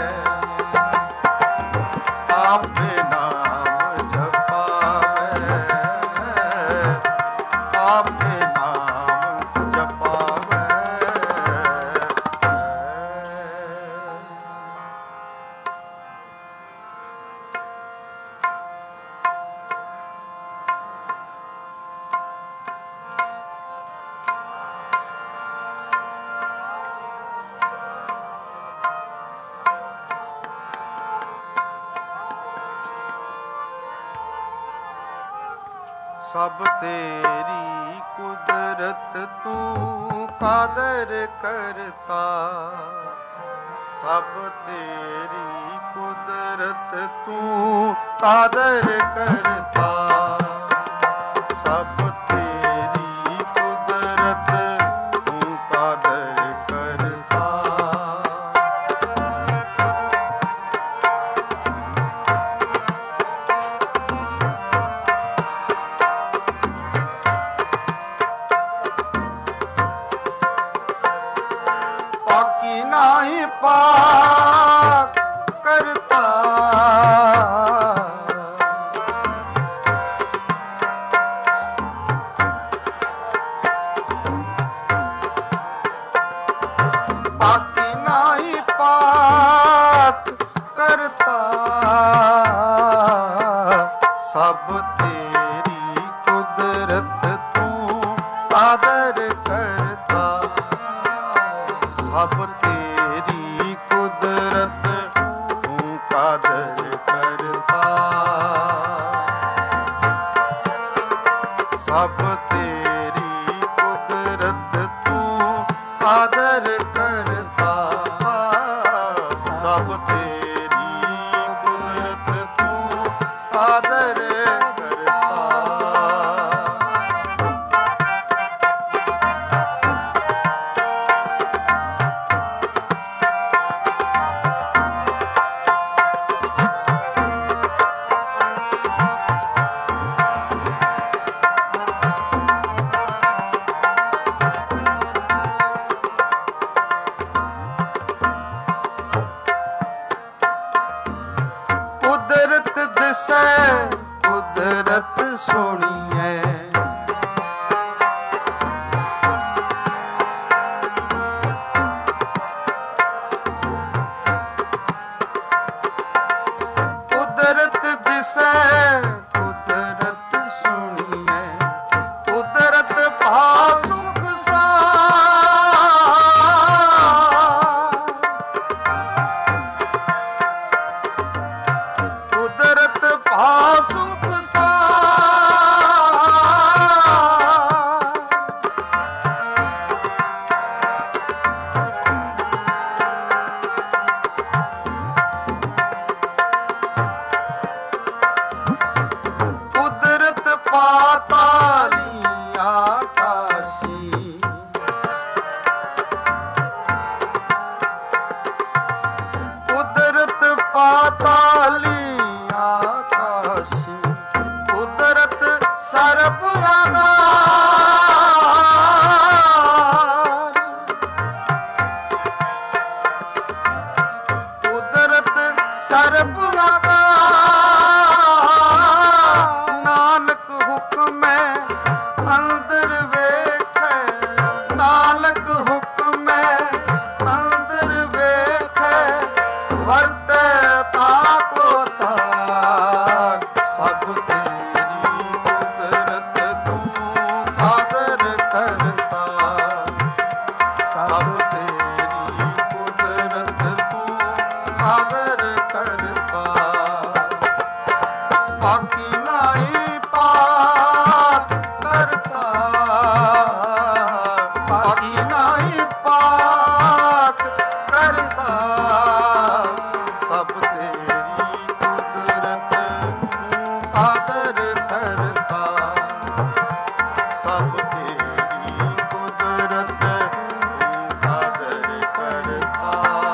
ਆਪੇ ਨਾਮ ਜਪਾਵੇ, ਆਪੇ ਨਾਮ ਜਪਾਵੇ। ਸਭ ਤੇਰੀ ਕੁਦਰਤ ਤੂੰ ਕਾਦਰ ਕਰਤਾ, ਸਭ ਤੇਰੀ ਕੁਦਰਤ ਤੂੰ ਕਾਦਰ ਕਰਤਾ, ਸਭ ਤੇਰੀ ਕੁਦਰਤ ਤੂੰ ਕਾਦਰ ਕਰਤਾ। ਪਾਕੀ ਨਾਹੀ ਪਾਕ ਕਰਤਾ, ਪਾਕੀ ਨਾਹੀ ਪਾਕ ਕਰਤਾ, ਸਭ ਤੇਰੀ ਕੁਦਰਤ ਤੂੰ ਕਾਦਰ ਕਰਤਾ, ਸਭ ਤੇਰੀ ਕੁਦਰਤ ਤੂੰ ਕਾਦਰ ਕਰਤਾ, ਸਭ ਤੇਰੀ ਕੁਦਰਤ ਤੂੰ ਕਾਦਰ ਕਰਤਾ, ਸਭ ਤੇਰੀ ਕੁਦਰਤ ਤੂੰ ਕਾਦਰ ਕਰਤਾ। ਕੁਦਰਤ ਦਿਸੈ ਕੁਦਰਤ ਸੋਹਣੀਐ, ਕੁਦਰਤ ਦਿਸੈ ਕੁਦਰਤ ਸੋਹਣੀਐ, ਕੁਦਰਤ ਭਾ ਸੁਖ ਸਾਰ, ਕੁਦਰਤ ਭਾ ਸੁਖ ਸਾਰ, ਪਾਤਾਲੀ ਆਕਾਸ਼ ਕੁਦਰਤ ਸਰਬ ਆਧਾਰ ਕੁਦਰਤ ਸਰਬ ਆਧਾਰ ਨਾਨਕ ਹੁਕਮੈ ਅੰਦਰ ਵੇਖੈ ਨਾਨਕ ਹੁਕਮੈ ਅੰਦਰ ਵੇਖੈ ਵਰਤੈ ਤਾਕੋ ਤਾਕ ਸਭ ਤੇਰੀ ਕੁਦਰਤ ਤੂੰ ਆਦਰ ਕਰਤਾ ਸਭ ਤੇਰੀ ਕੁਦਰਤ ਤੂੰ ਆਦਰ ਕਰਤਾ ਬਾਕੀ ਨਾਹੀ ਪਾਕ ਕਰਤਾ ਬਾਕੀ ਨਾਹੀ ਪਾਕ ਕਰਤਾ ਸਭ ਤੇਰੀ ਕੁਦਰਤ ਤੂੰ ਆਦਰ ਕਰਤਾ ਸਭ ਤੇਰੀ ਕੁਦਰਤ ਤੂੰ ਆਦਰ ਕਰਤਾ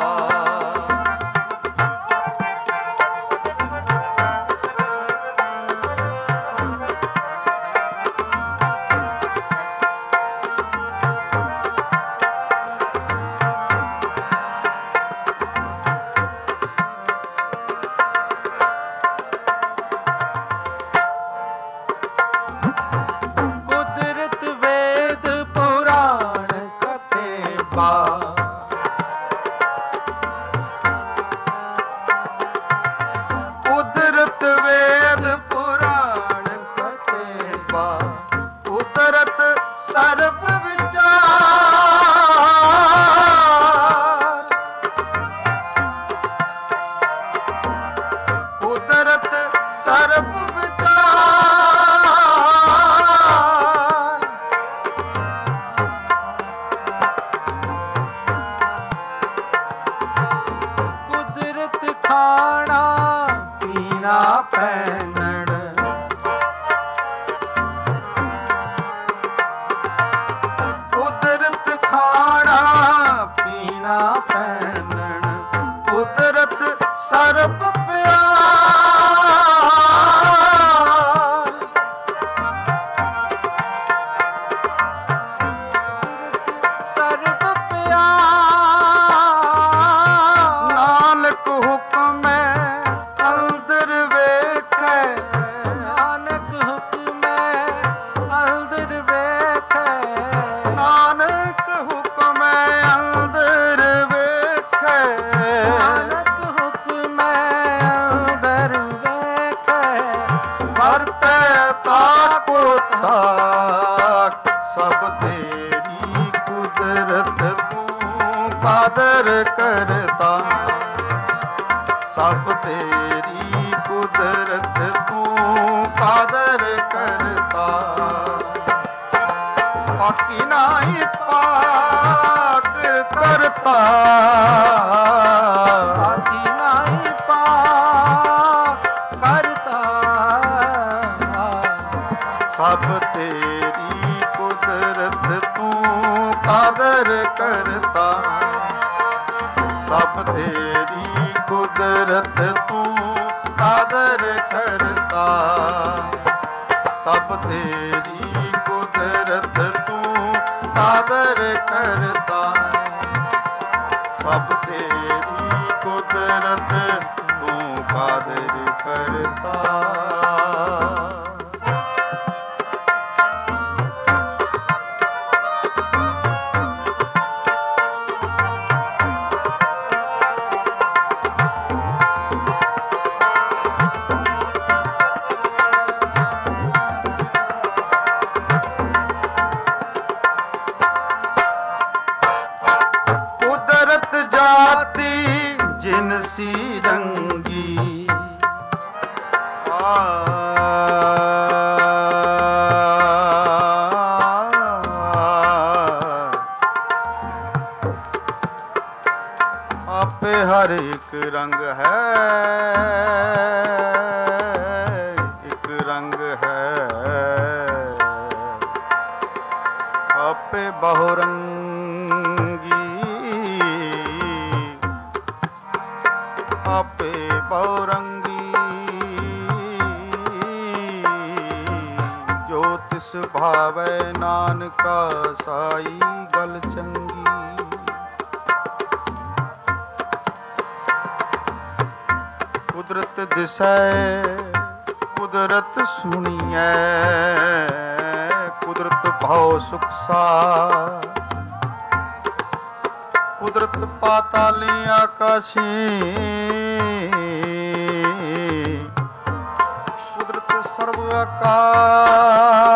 ਕੁਦਰਤ ਵੇਦ ਪੁਰਾਣ ਕਤੇਬਾ ਕੁਦਰਤ ਵੇਦ ਪੁਰਾਣ ਕਤੇਬਾ ਕੁਦਰਤ ਸਰਬ ਵਿਚਾਰ ਕੁਦਰਤ ਸਰਬ ਵਿਚਾਰ ਕੁਦਰਤ ਖਾਣਾ ਪੀਣਾ ਪਹਿਨਣ ਕੁਦਰਤ ਖਾਣਾ ਪੀਣਾ ਪਹਿਨਣ ਕੁਦਰਤ ਸਰਬ ਪਿਆਰ ਸਰਬ ਪਿਆਰ ਨਾਨਕ ਹੁਕਮੈ ਅੰਦਰ ਵੇਖੈ ਨਾਨਕ ਹੁਕਮੈ ਅੰਦਰ ਵੇਖੈ ਨਾਨਕ ਹੁਕਮੈ ਅੰਦਰ ਵੇਖੈ ਨਾਨਕ ਹੁਕਮੈ ਅੰਦਰ ਵੇਖੈ ਵਰਤੈ ਤਾਕੋ ਤਾਕ ਸਭ ਤੇਰੀ ਕੁਦਰਤ ਤੂੰ ਕਾਦਰ ਕਰਤਾ ਸਭ ਤੇਰੀ ਕੁਦਰਤ ਤੂੰ ਕਾਦਰ ਕਰਤਾ ਬਾਕੀ ਨਾਹੀ ਪਾਕ ਕਰਤਾ ਬਾਕੀ ਨਾਹੀ ਪਾਕ ਕਰਤਾ ਸਭ ਤੇਰੀ ਕੁਦਰਤ ਤੂੰ ਕਾਦਰ ਕਰਤਾ ਸਭ ਤੇਰੀ ਕੁਦਰਤ ਤੂੰ ਕਾਦਰ ਕਰਤਾ ਸਭ ਤੇਰੀ ਕੁਦਰਤ ਤੂੰ ਕਾਦਰ ਕਰਤਾ ਸਭ ਤੇਰੀ ਕੁਦਰਤ ਤੂੰ ਕਾਦਰ ਕਰਤਾ ਕੁਦਰਤ ਜਾਤੀ ਜਿਨਸੀ ਰੰਗੀ ਆ ਆਪੇ ਹਰ ਇੱਕ ਰੰਗ ਹੈ ਇੱਕ ਰੰਗ ਹੈ ਆਪੇ ਬਹੁਰੰਗੀ ਆਪੇ ਬਹੁ ਰੰਗੀ, ਜੋ ਤਿਸ ਭਾਵੈ ਨਾਨਕਾ ਸਾਈ ਗਲ ਚੰਗੀ। ਕੁਦਰਤ ਦਿਸੈ ਕੁਦਰਤ ਸੁਣੀਐ, ਕੁਦਰਤ ਭਾਉ ਸੁਖ ਸਾਰ। ਕੁਦਰਤ ਪਾਤਾਲੀ ਆਕਾਸ਼ੀ, ਕੁਦਰਤ ਸਰਬ ਆਕਾਰ।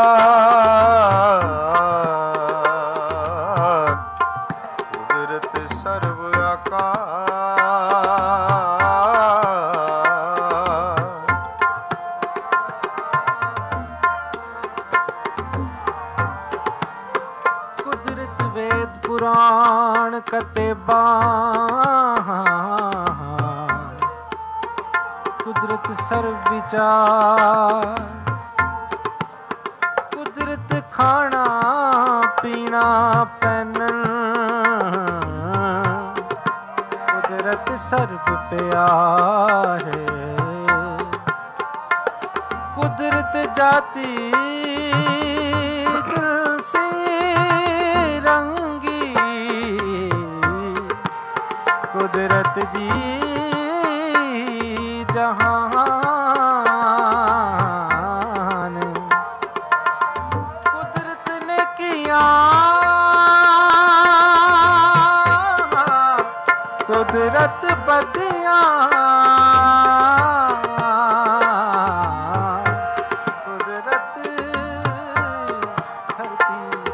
ਕੁਦਰਤ ਸਰਬ ਆਕਾਰ। ਕੁਦਰਤ ਵੇਦ ਪੁਰਾਣ ਕਤੇਬਾਂ, ਕੁਦਰਤ ਸਰਬ ਵਿਚਾਰ। ਕੁਦਰਤ ਖਾਣਾ ਪੀਣਾ ਪਹਿਨਣ, ਕੁਦਰਤ ਸਰਬ ਪਿਆਰੇ। ਕੁਦਰਤ ਜਾਤੀ ਕੁਦਰਤ ਜੀ ਜਹਾਨ। ਕੁਦਰਤ ਨੇ ਕੀਆ, ਕੁਦਰਤ ਬਦੀਆਂ। ਕੁਦਰਤ ਧਰਤੀ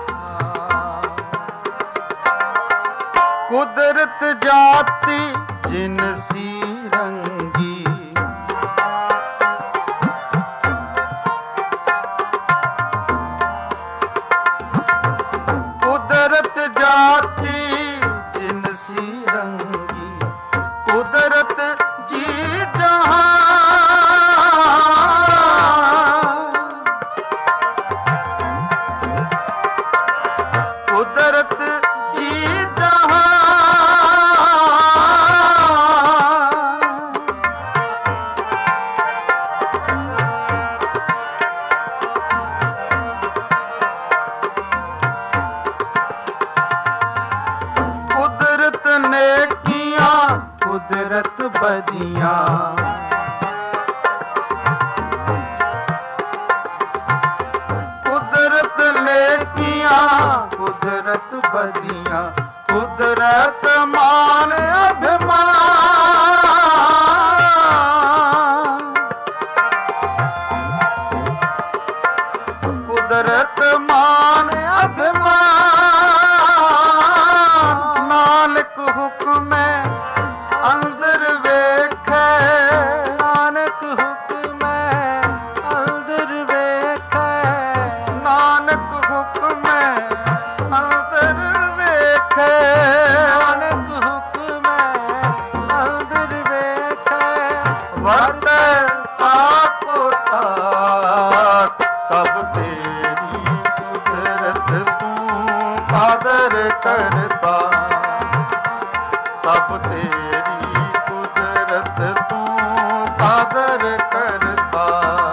ਕੁਦਰਤ ਜਾਤੀ ਜਿਨਸੀ ਰੰਗੀ, ਕੁਦਰਤ ਜਾਤੀ ਜਿਨਸੀ ਰੰਗੀ। ਕੁਦਰਤ ਜੀ ਜਹਾਨ, ਕੁਦਰਤ ਜੀ ਜਹਾਨ। ਕੁਦਰਤ ਨੇਕੀਆਂ ਕੁਦਰਤ ਬਦੀਆਂ। ਕੁਦਰਤ ਨੇਕੀਆਂ ਕੁਦਰਤ ਬਦੀਆਂ। ਕੁਦਰਤ ਮਾਨ ਅਭਿਮਾਨ। ਕੁਦਰਤ ਮਾਨ ਅਭਿਮਾਨ। ਨਾਨਕ ਹੁਕਮੈ ਅੰਦਰ ਵੇਖੈ, ਨਾਨਕ ਹੁਕਮੈ ਅੰਦਰ ਵੇਖੈ। ਨਾਨਕ ਹੁਕਮੈ ਅੰਦਰ ਵੇਖੈ, ਨਾਨਕ ਹੁਕਮੈ ਅੰਦਰ ਵੇਖੈ। ਵਰਤੈ ਤਾਕੋ ਤਾਕ ਸਭ ਤੇਰੀ ਕੁਦਰਤ, ਤੂੰ ਕਾਦਰ ਕਰਤਾ। ਸਭ ਤੇਰੀ ਕੁਦਰਤ, ਤੂੰ ਕਾਦਰ ਕਰਤਾ।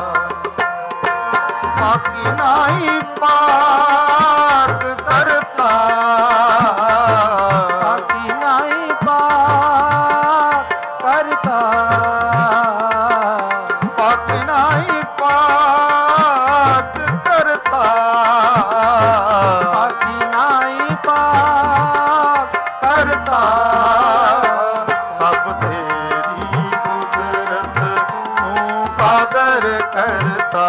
ਬਾਕੀ ਨਾਹੀ ਪਾਕ ਕਰਤਾ। ਬਾਕੀ ਨਾਹੀ ਪਾਕ ਕਰਤਾ। ਬਾਕੀ ਨਾਹੀ ਪਾਕ ਕਰਤਾ। ਬਾਕੀ ਨਾਹੀ ਪਾਕ ਕਰਤਾ। ਸਭ ਤੇਰੀ ਕੁਦਰਤ, ਤੂੰ ਕਾਦਰ ਕਰਤਾ।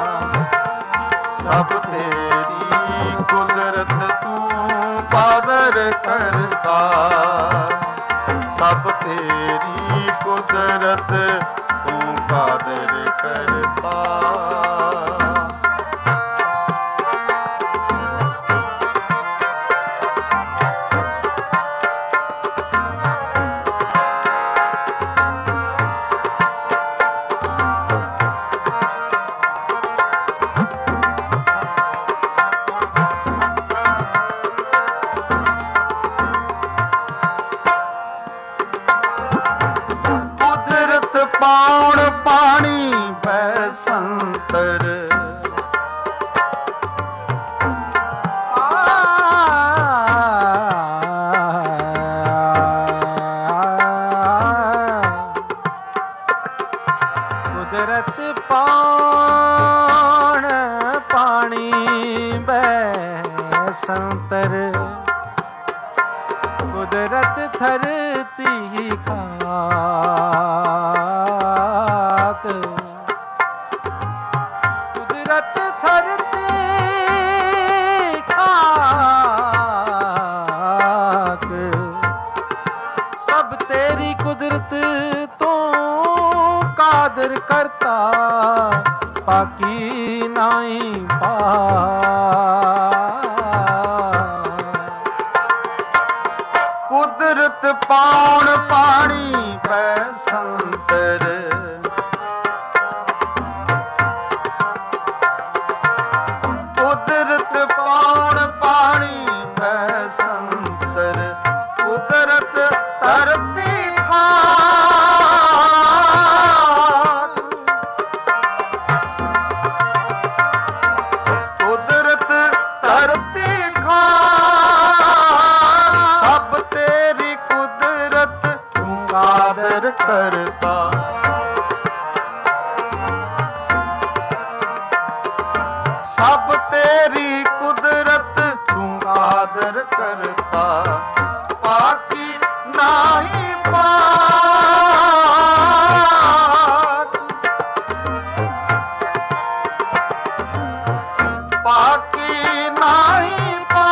ਸਭ ਤੇਰੀ ਕੁਦਰਤ, ਤੂੰ ਕਾਦਰ ਕਰਤਾ। ਸਭ ਤੇਰੀ ਕੁਦਰਤ, ਤੂੰ ਕਾਦਰ ਕਰਤਾ। ਕੁਦਰਤ धरती खाक, कुदरत धरती खाक, सब तेरी कुदरत तू कादर करता, पाकी नाई पाक। ਕੁਦਰਤ ਪਾਉਣ ਪਾਣੀ ਪੈ ਸੰਤਰ, ਕੁਦਰਤ ਪਾਉਣ ਪਾਣੀ ਪੈ ਸੰਤਰ, ਕੁਦਰਤ ਧਰਤੀ ਖਾਕ, ਕੁਦਰਤ ਧਰਤੀ ਖਾਕ, ਸਭ ਤੇਰੀ ਕੁਦਰਤ ਤੂੰ ਕਾਦਰ ਕਰਤਾ, ਸਭ ਤੇਰੀ ਕੁਦਰਤ ਤੂੰ ਕਾਦਰ ਕਰਤਾ, ਪਾਕੀ ਨਾਹੀ ਪਾਕ, ਪਾਕੀ ਨਾਹੀ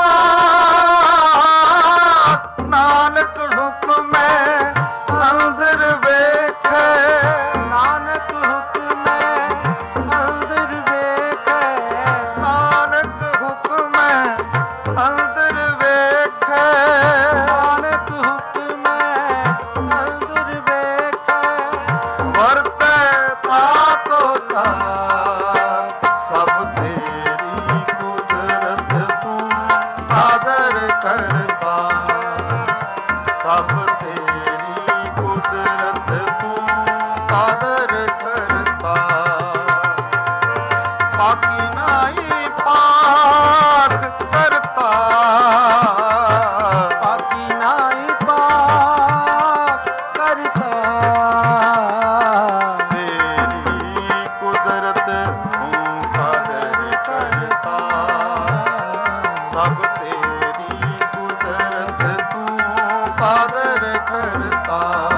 ਪਾਕ। ਨਾਨਕ ਹੁਕਮੈ ਅੰਦਰ ਵੇਖੈ, ਨਾਨਕ ਹੁਕਮੈ ਅੰਦਰ ਵੇਖੈ, ਨਾਨਕ ਹੁਕਮੈ ਅੰਦਰ ਵੇਖੈ, ਨਾਨਕ ਹੁਕਮੈ ਅੰਦਰ ਵੇਖੈ, ਵਰਤੈ ਤਾਕੋ ਤਾਕ, ਸਭ ਤੇਰੀ ਕੁਦਰਤ ਤੂੰ ਕਾਦਰ ਕਰਤਾ, ਸਭ ਤੇਰੀ ਕੁਦਰਤ ਤੂੰ ਕਾਦਰ ਕਰਤਾ, ਪਾਕੀ ਨਾਹੀ ਪਾਕ ਕਰਤਾ, ਪਾਕੀ ਨਾਈ ਪਾਕ ਕਰਤਾ। ਤੇਰੀ ਕੁਦਰਤ ਤੂੰ ਕਾਦਰ ਕਰਤਾ, ਸਭ ਤੇਰੀ ਕੁਦਰਤ ਤੂੰ ਕਾਦਰ ਕਰਤਾ,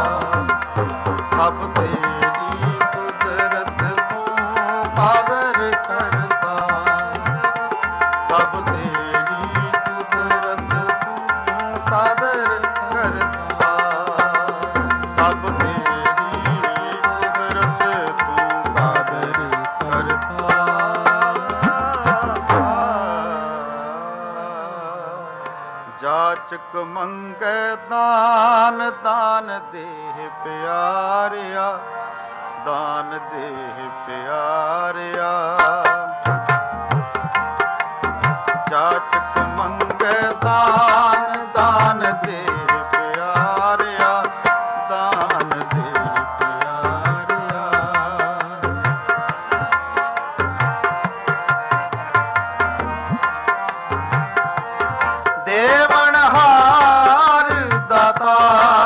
ਸਭ ਤੇਰੀ ਕੁਦਰਤ ਤੂੰ ਕਾਦਰ ਕਰਤਾ, ਸਭ ਤੇਰੀ ਕੁਦਰਤ ਤੂੰ ਕਾਦਰ ਕਰਤਾ, ਸਭ ਤੇਰੀ ਕੁਦਰਤ ਤੂੰ ਕਾਦਰ ਕਰਤਾ। ਜਾਚਕ ਮੰਗੈ ਦਾਨ, ਦਾਨ ਦੇਹ ਪਿਆਰਿਆ, ਦਾਨ ਦੇਹ ਪਿਆਰਿਆ, ਜਾਚਕ ਮੰਗੈ ਦਾਨ, ਦਾਨ ਦੇਹ ਪਿਆਰਿਆ, ਦਾਨ ਦੇਹ ਪਿਆਰਿਆ। ਦੇਵਨਹਾਰ ਦਾਤਾ,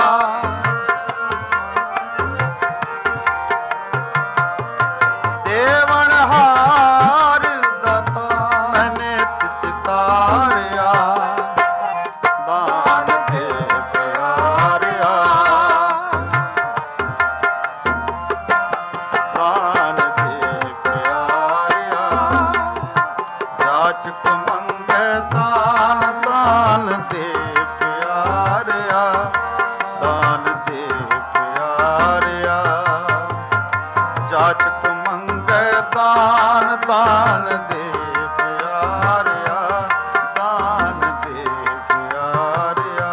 ਦੇਵਨਹਾਰ ਦਾਤਾ, ਮੈਨੇ ਤਿਚ ਤਾਰਿਆ, ਦਾਨ ਦੇ ਪਿਆਰਿਆ, ਦਾਨ ਦੇ ਪਿਆਰਿਆ, ਜਾਚਕ ਮੰਗੈ ਦਾਨ, ਦਾਨ ਦੇ ਪਿਆਰਿਆ, ਦਾਨ ਦੇ ਪਿਆਰਿਆ, ਜਾਚਕ ਮੰਗੈ ਦਾਨ, ਦਾਨ ਦੇ ਪਿਆਰਿਆ, ਦਾਨ ਦੇ ਪਿਆਰਿਆ।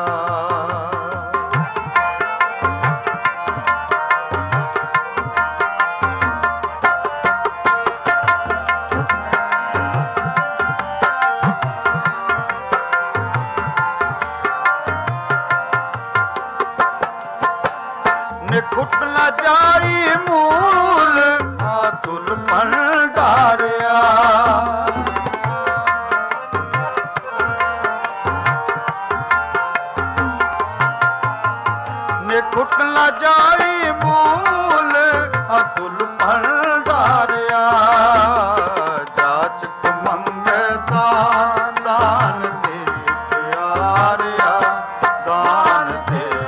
ਨਿਖੁੱਟ ਨਾ ਜਾਈ ਮੂਲ, ਆਤੁਲ ਭੰਡਾਰਿਆ, ਨਿਖੁੱਟ ਨਾ ਜਾਈ ਮੂਲ, ਆਤੁਲ ਭੰਡਾਰਿਆ, ਜਾਚਕ ਮੰਗੈ ਦਾਨ, ਦਾਨ ਦੇ ਪਿਆਰਿਆ, ਦਾਨ ਦੇ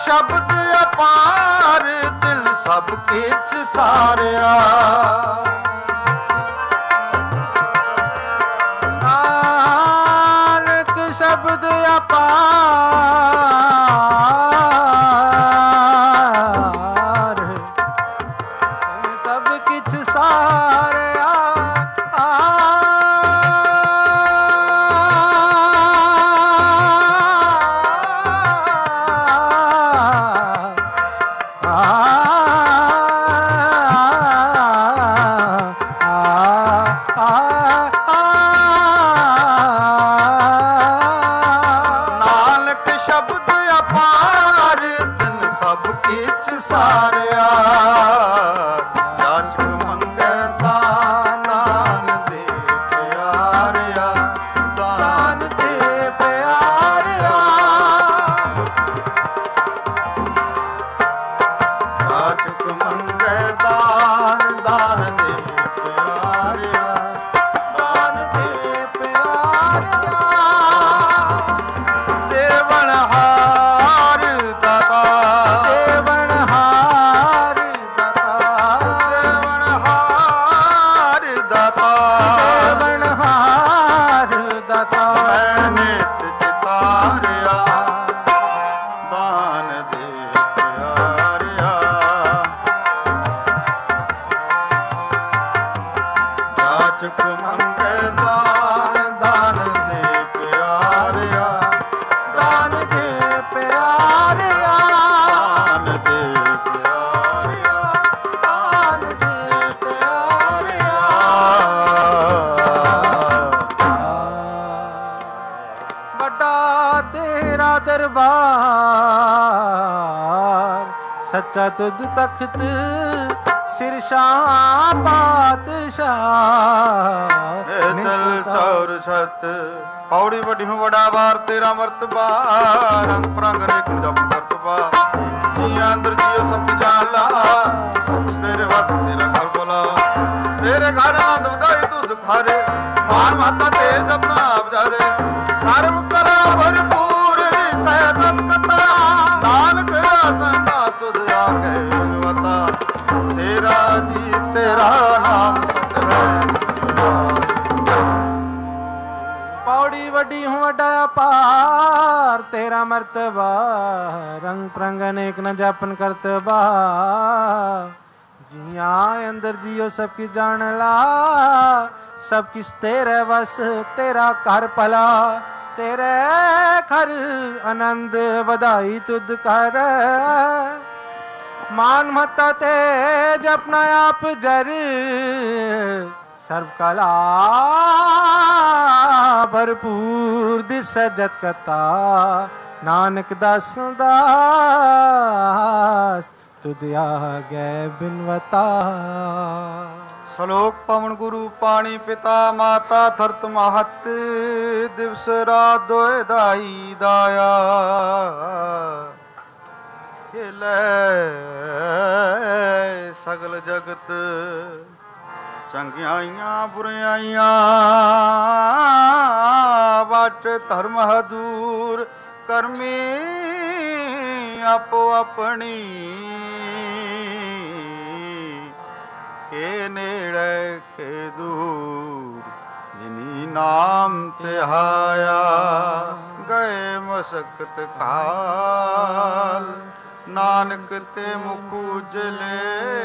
ਸ਼ਬਦ ਅਪਾਰ ਦਿਲ ਸਭ ਕਿਛ ਸਾਰਿਆ ਨਾਨਕ ਸ਼ਬਦ ਅਪਾਰ ਸਭ ਕਿਛ ਸਾਰਿਆ ਸਾਰਿਆ ਜਾਚਕ ਮੰਗੈ ਦਾਨ ਦੇ ਪਿਆਰਿਆ ਦਾਨ ਦੇ ਪਿਆਰਿਆ ਜਾਚਕ ਮੰਗੈ ਦਾਨ ਦਾਨ ਦੇ ਪਿਆਰਿਆ ਦਾਨ ਦੇ ਪਿਆਰਿਆ ਦੇਵਨ ਹਾਰ ਦਾਤਾ ਜਾਚਕ ਮੰਗੈ ਦਾਨ ਦਾਨ ਦੇ ਪਿਆਰਿਆ ਦਾਨ ਦੇ ਪਿਆਰਿਆ ਦਾਨ ਦੇ ਪਿਆਰਿਆ ਦਾਨ ਦੇ ਪਿਆਰਿਆ ਵੱਡਾ ਤੇਰਾ ਦਰਬਾਰ ਸੱਚਾ ਤੁਧ ਤਖਤ ਸਿਰ ਸ਼ਾਹ ਪਾਤਸ਼ਾਹ ਚਲ ਚੌਰ ਛਤ ਪੌੜੀ ਵੱਡੀ ਨੂੰ ਬੜਾ ਵਾਰ ਤੇਰਾ ਮਰਤਬਾ ਰੰਗ ਪ੍ਰੰਗ ਰੇਖ ਜਪ ਕਰਤਬਾ ਜੀ ਅੰਦਰ ਜੀਓ ਸਭ ਜਾਣ ਲਾ ਸਭ ਤੇਰੇ ਵਸ ਤੇਰਾ ਘਰ ਬੋਲਾ ਤੇਰੇ ਘਰ ਆਨੰਦ ਵਧਾਈ ਦੁੱਧ ਖਾਰੇ ਮਾਨ ਮਾਤਾ ਤੇ ਜਪਨਾ ਆਪ ਜਾਰੇ ਸਾਰੇ ਮੁਕਰਾ ਭਰਪੂਰ ਦੀ ਸਹਿਦਤ ਕਤਾ ਨਾਨਕ ਰਸੰਦਾਸ ਤੁਧ ਆ ਕੇ ਬਨਵਤਾ ਤੇਰਾ ਜੀ ਤੇਰਾ ਨਾਮ ਪੌੜੀ ਵੱਡੀ ਹੂੰ ਵੱਡਾ ਅਪਾਰ ਤੇਰਾ ਮਰਤਬਾ ਰੰਗ ਪ੍ਰੰਗ ਅਨੇਕ ਨ ਜਾਪਨ ਕਰਤਬਾ ਜੀਆਂ ਅੰਦਰ ਜੀਓ ਸਭ ਕੀ ਜਾਣ ਲਾ ਸਭ ਕਿਸ ਤੇਰੇ ਵਸ ਤੇਰਾ ਘਰ ਭਲਾ ਤੇਰੇ ਘਰ ਆਨੰਦ ਵਧਾਈ ਤੁਧ ਕਰ मान मता ते जपना आप जर सर्व कला भरपूर दिस जत कथा नानक दास दास तुद आगे बिनवता ਸਲੋਕ ਪਵਨ ਗੁਰੂ ਪਾਣੀ ਪਿਤਾ ਮਾਤਾ ਧਰਤ ਮਹਤ ਦਿਵਸ ਰਾਤ ਦੋਇ ਦਾਈ ਦਾਇਆ ਖੇਲੇ ਸਗਲ ਜਗਤ ਚੰਗਿਆਈਆਂ ਬੁਰਿਆਈਆਂ ਵਟ ਧਰਮ ਹਦੂਰ ਕਰਮੀ ਆਪੋ ਆਪਣੀ ਕੇ ਨੇੜੇ ਕੇ ਦੂਰ ਜਿਨੀ ਨਾਮ ਧਿਆਇਆ ਗਏ ਮਸਕਤ ਕਾਲ ਨਾਨਕ ਤੇ ਮੁਖ ਉਜਲੇ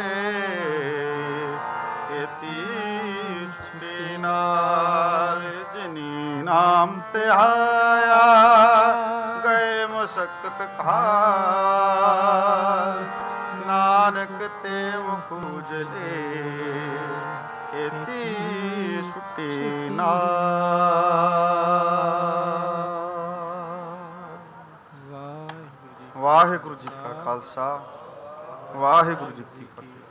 ਕੀਤੀ ਛੁਟੀ ਨਾਲ ਜਿਨੀ ਨਾਮ ਧਿਆਇਆ ਗਏ ਮਸਕਤ ਕਾਲ ਨਾਨਕ ਤੇ ਮੁਖ ਉਜਲੇ ਕੀਤੀ ਛੁਟੀ ਨਾਲ। ਵਾਹਿਗੁਰੂ ਜੀ ਕਾ ਖਾਲਸਾ ਵਾਹਿਗੁਰੂ ਜੀ ਕੀ ਫਤਿਹ।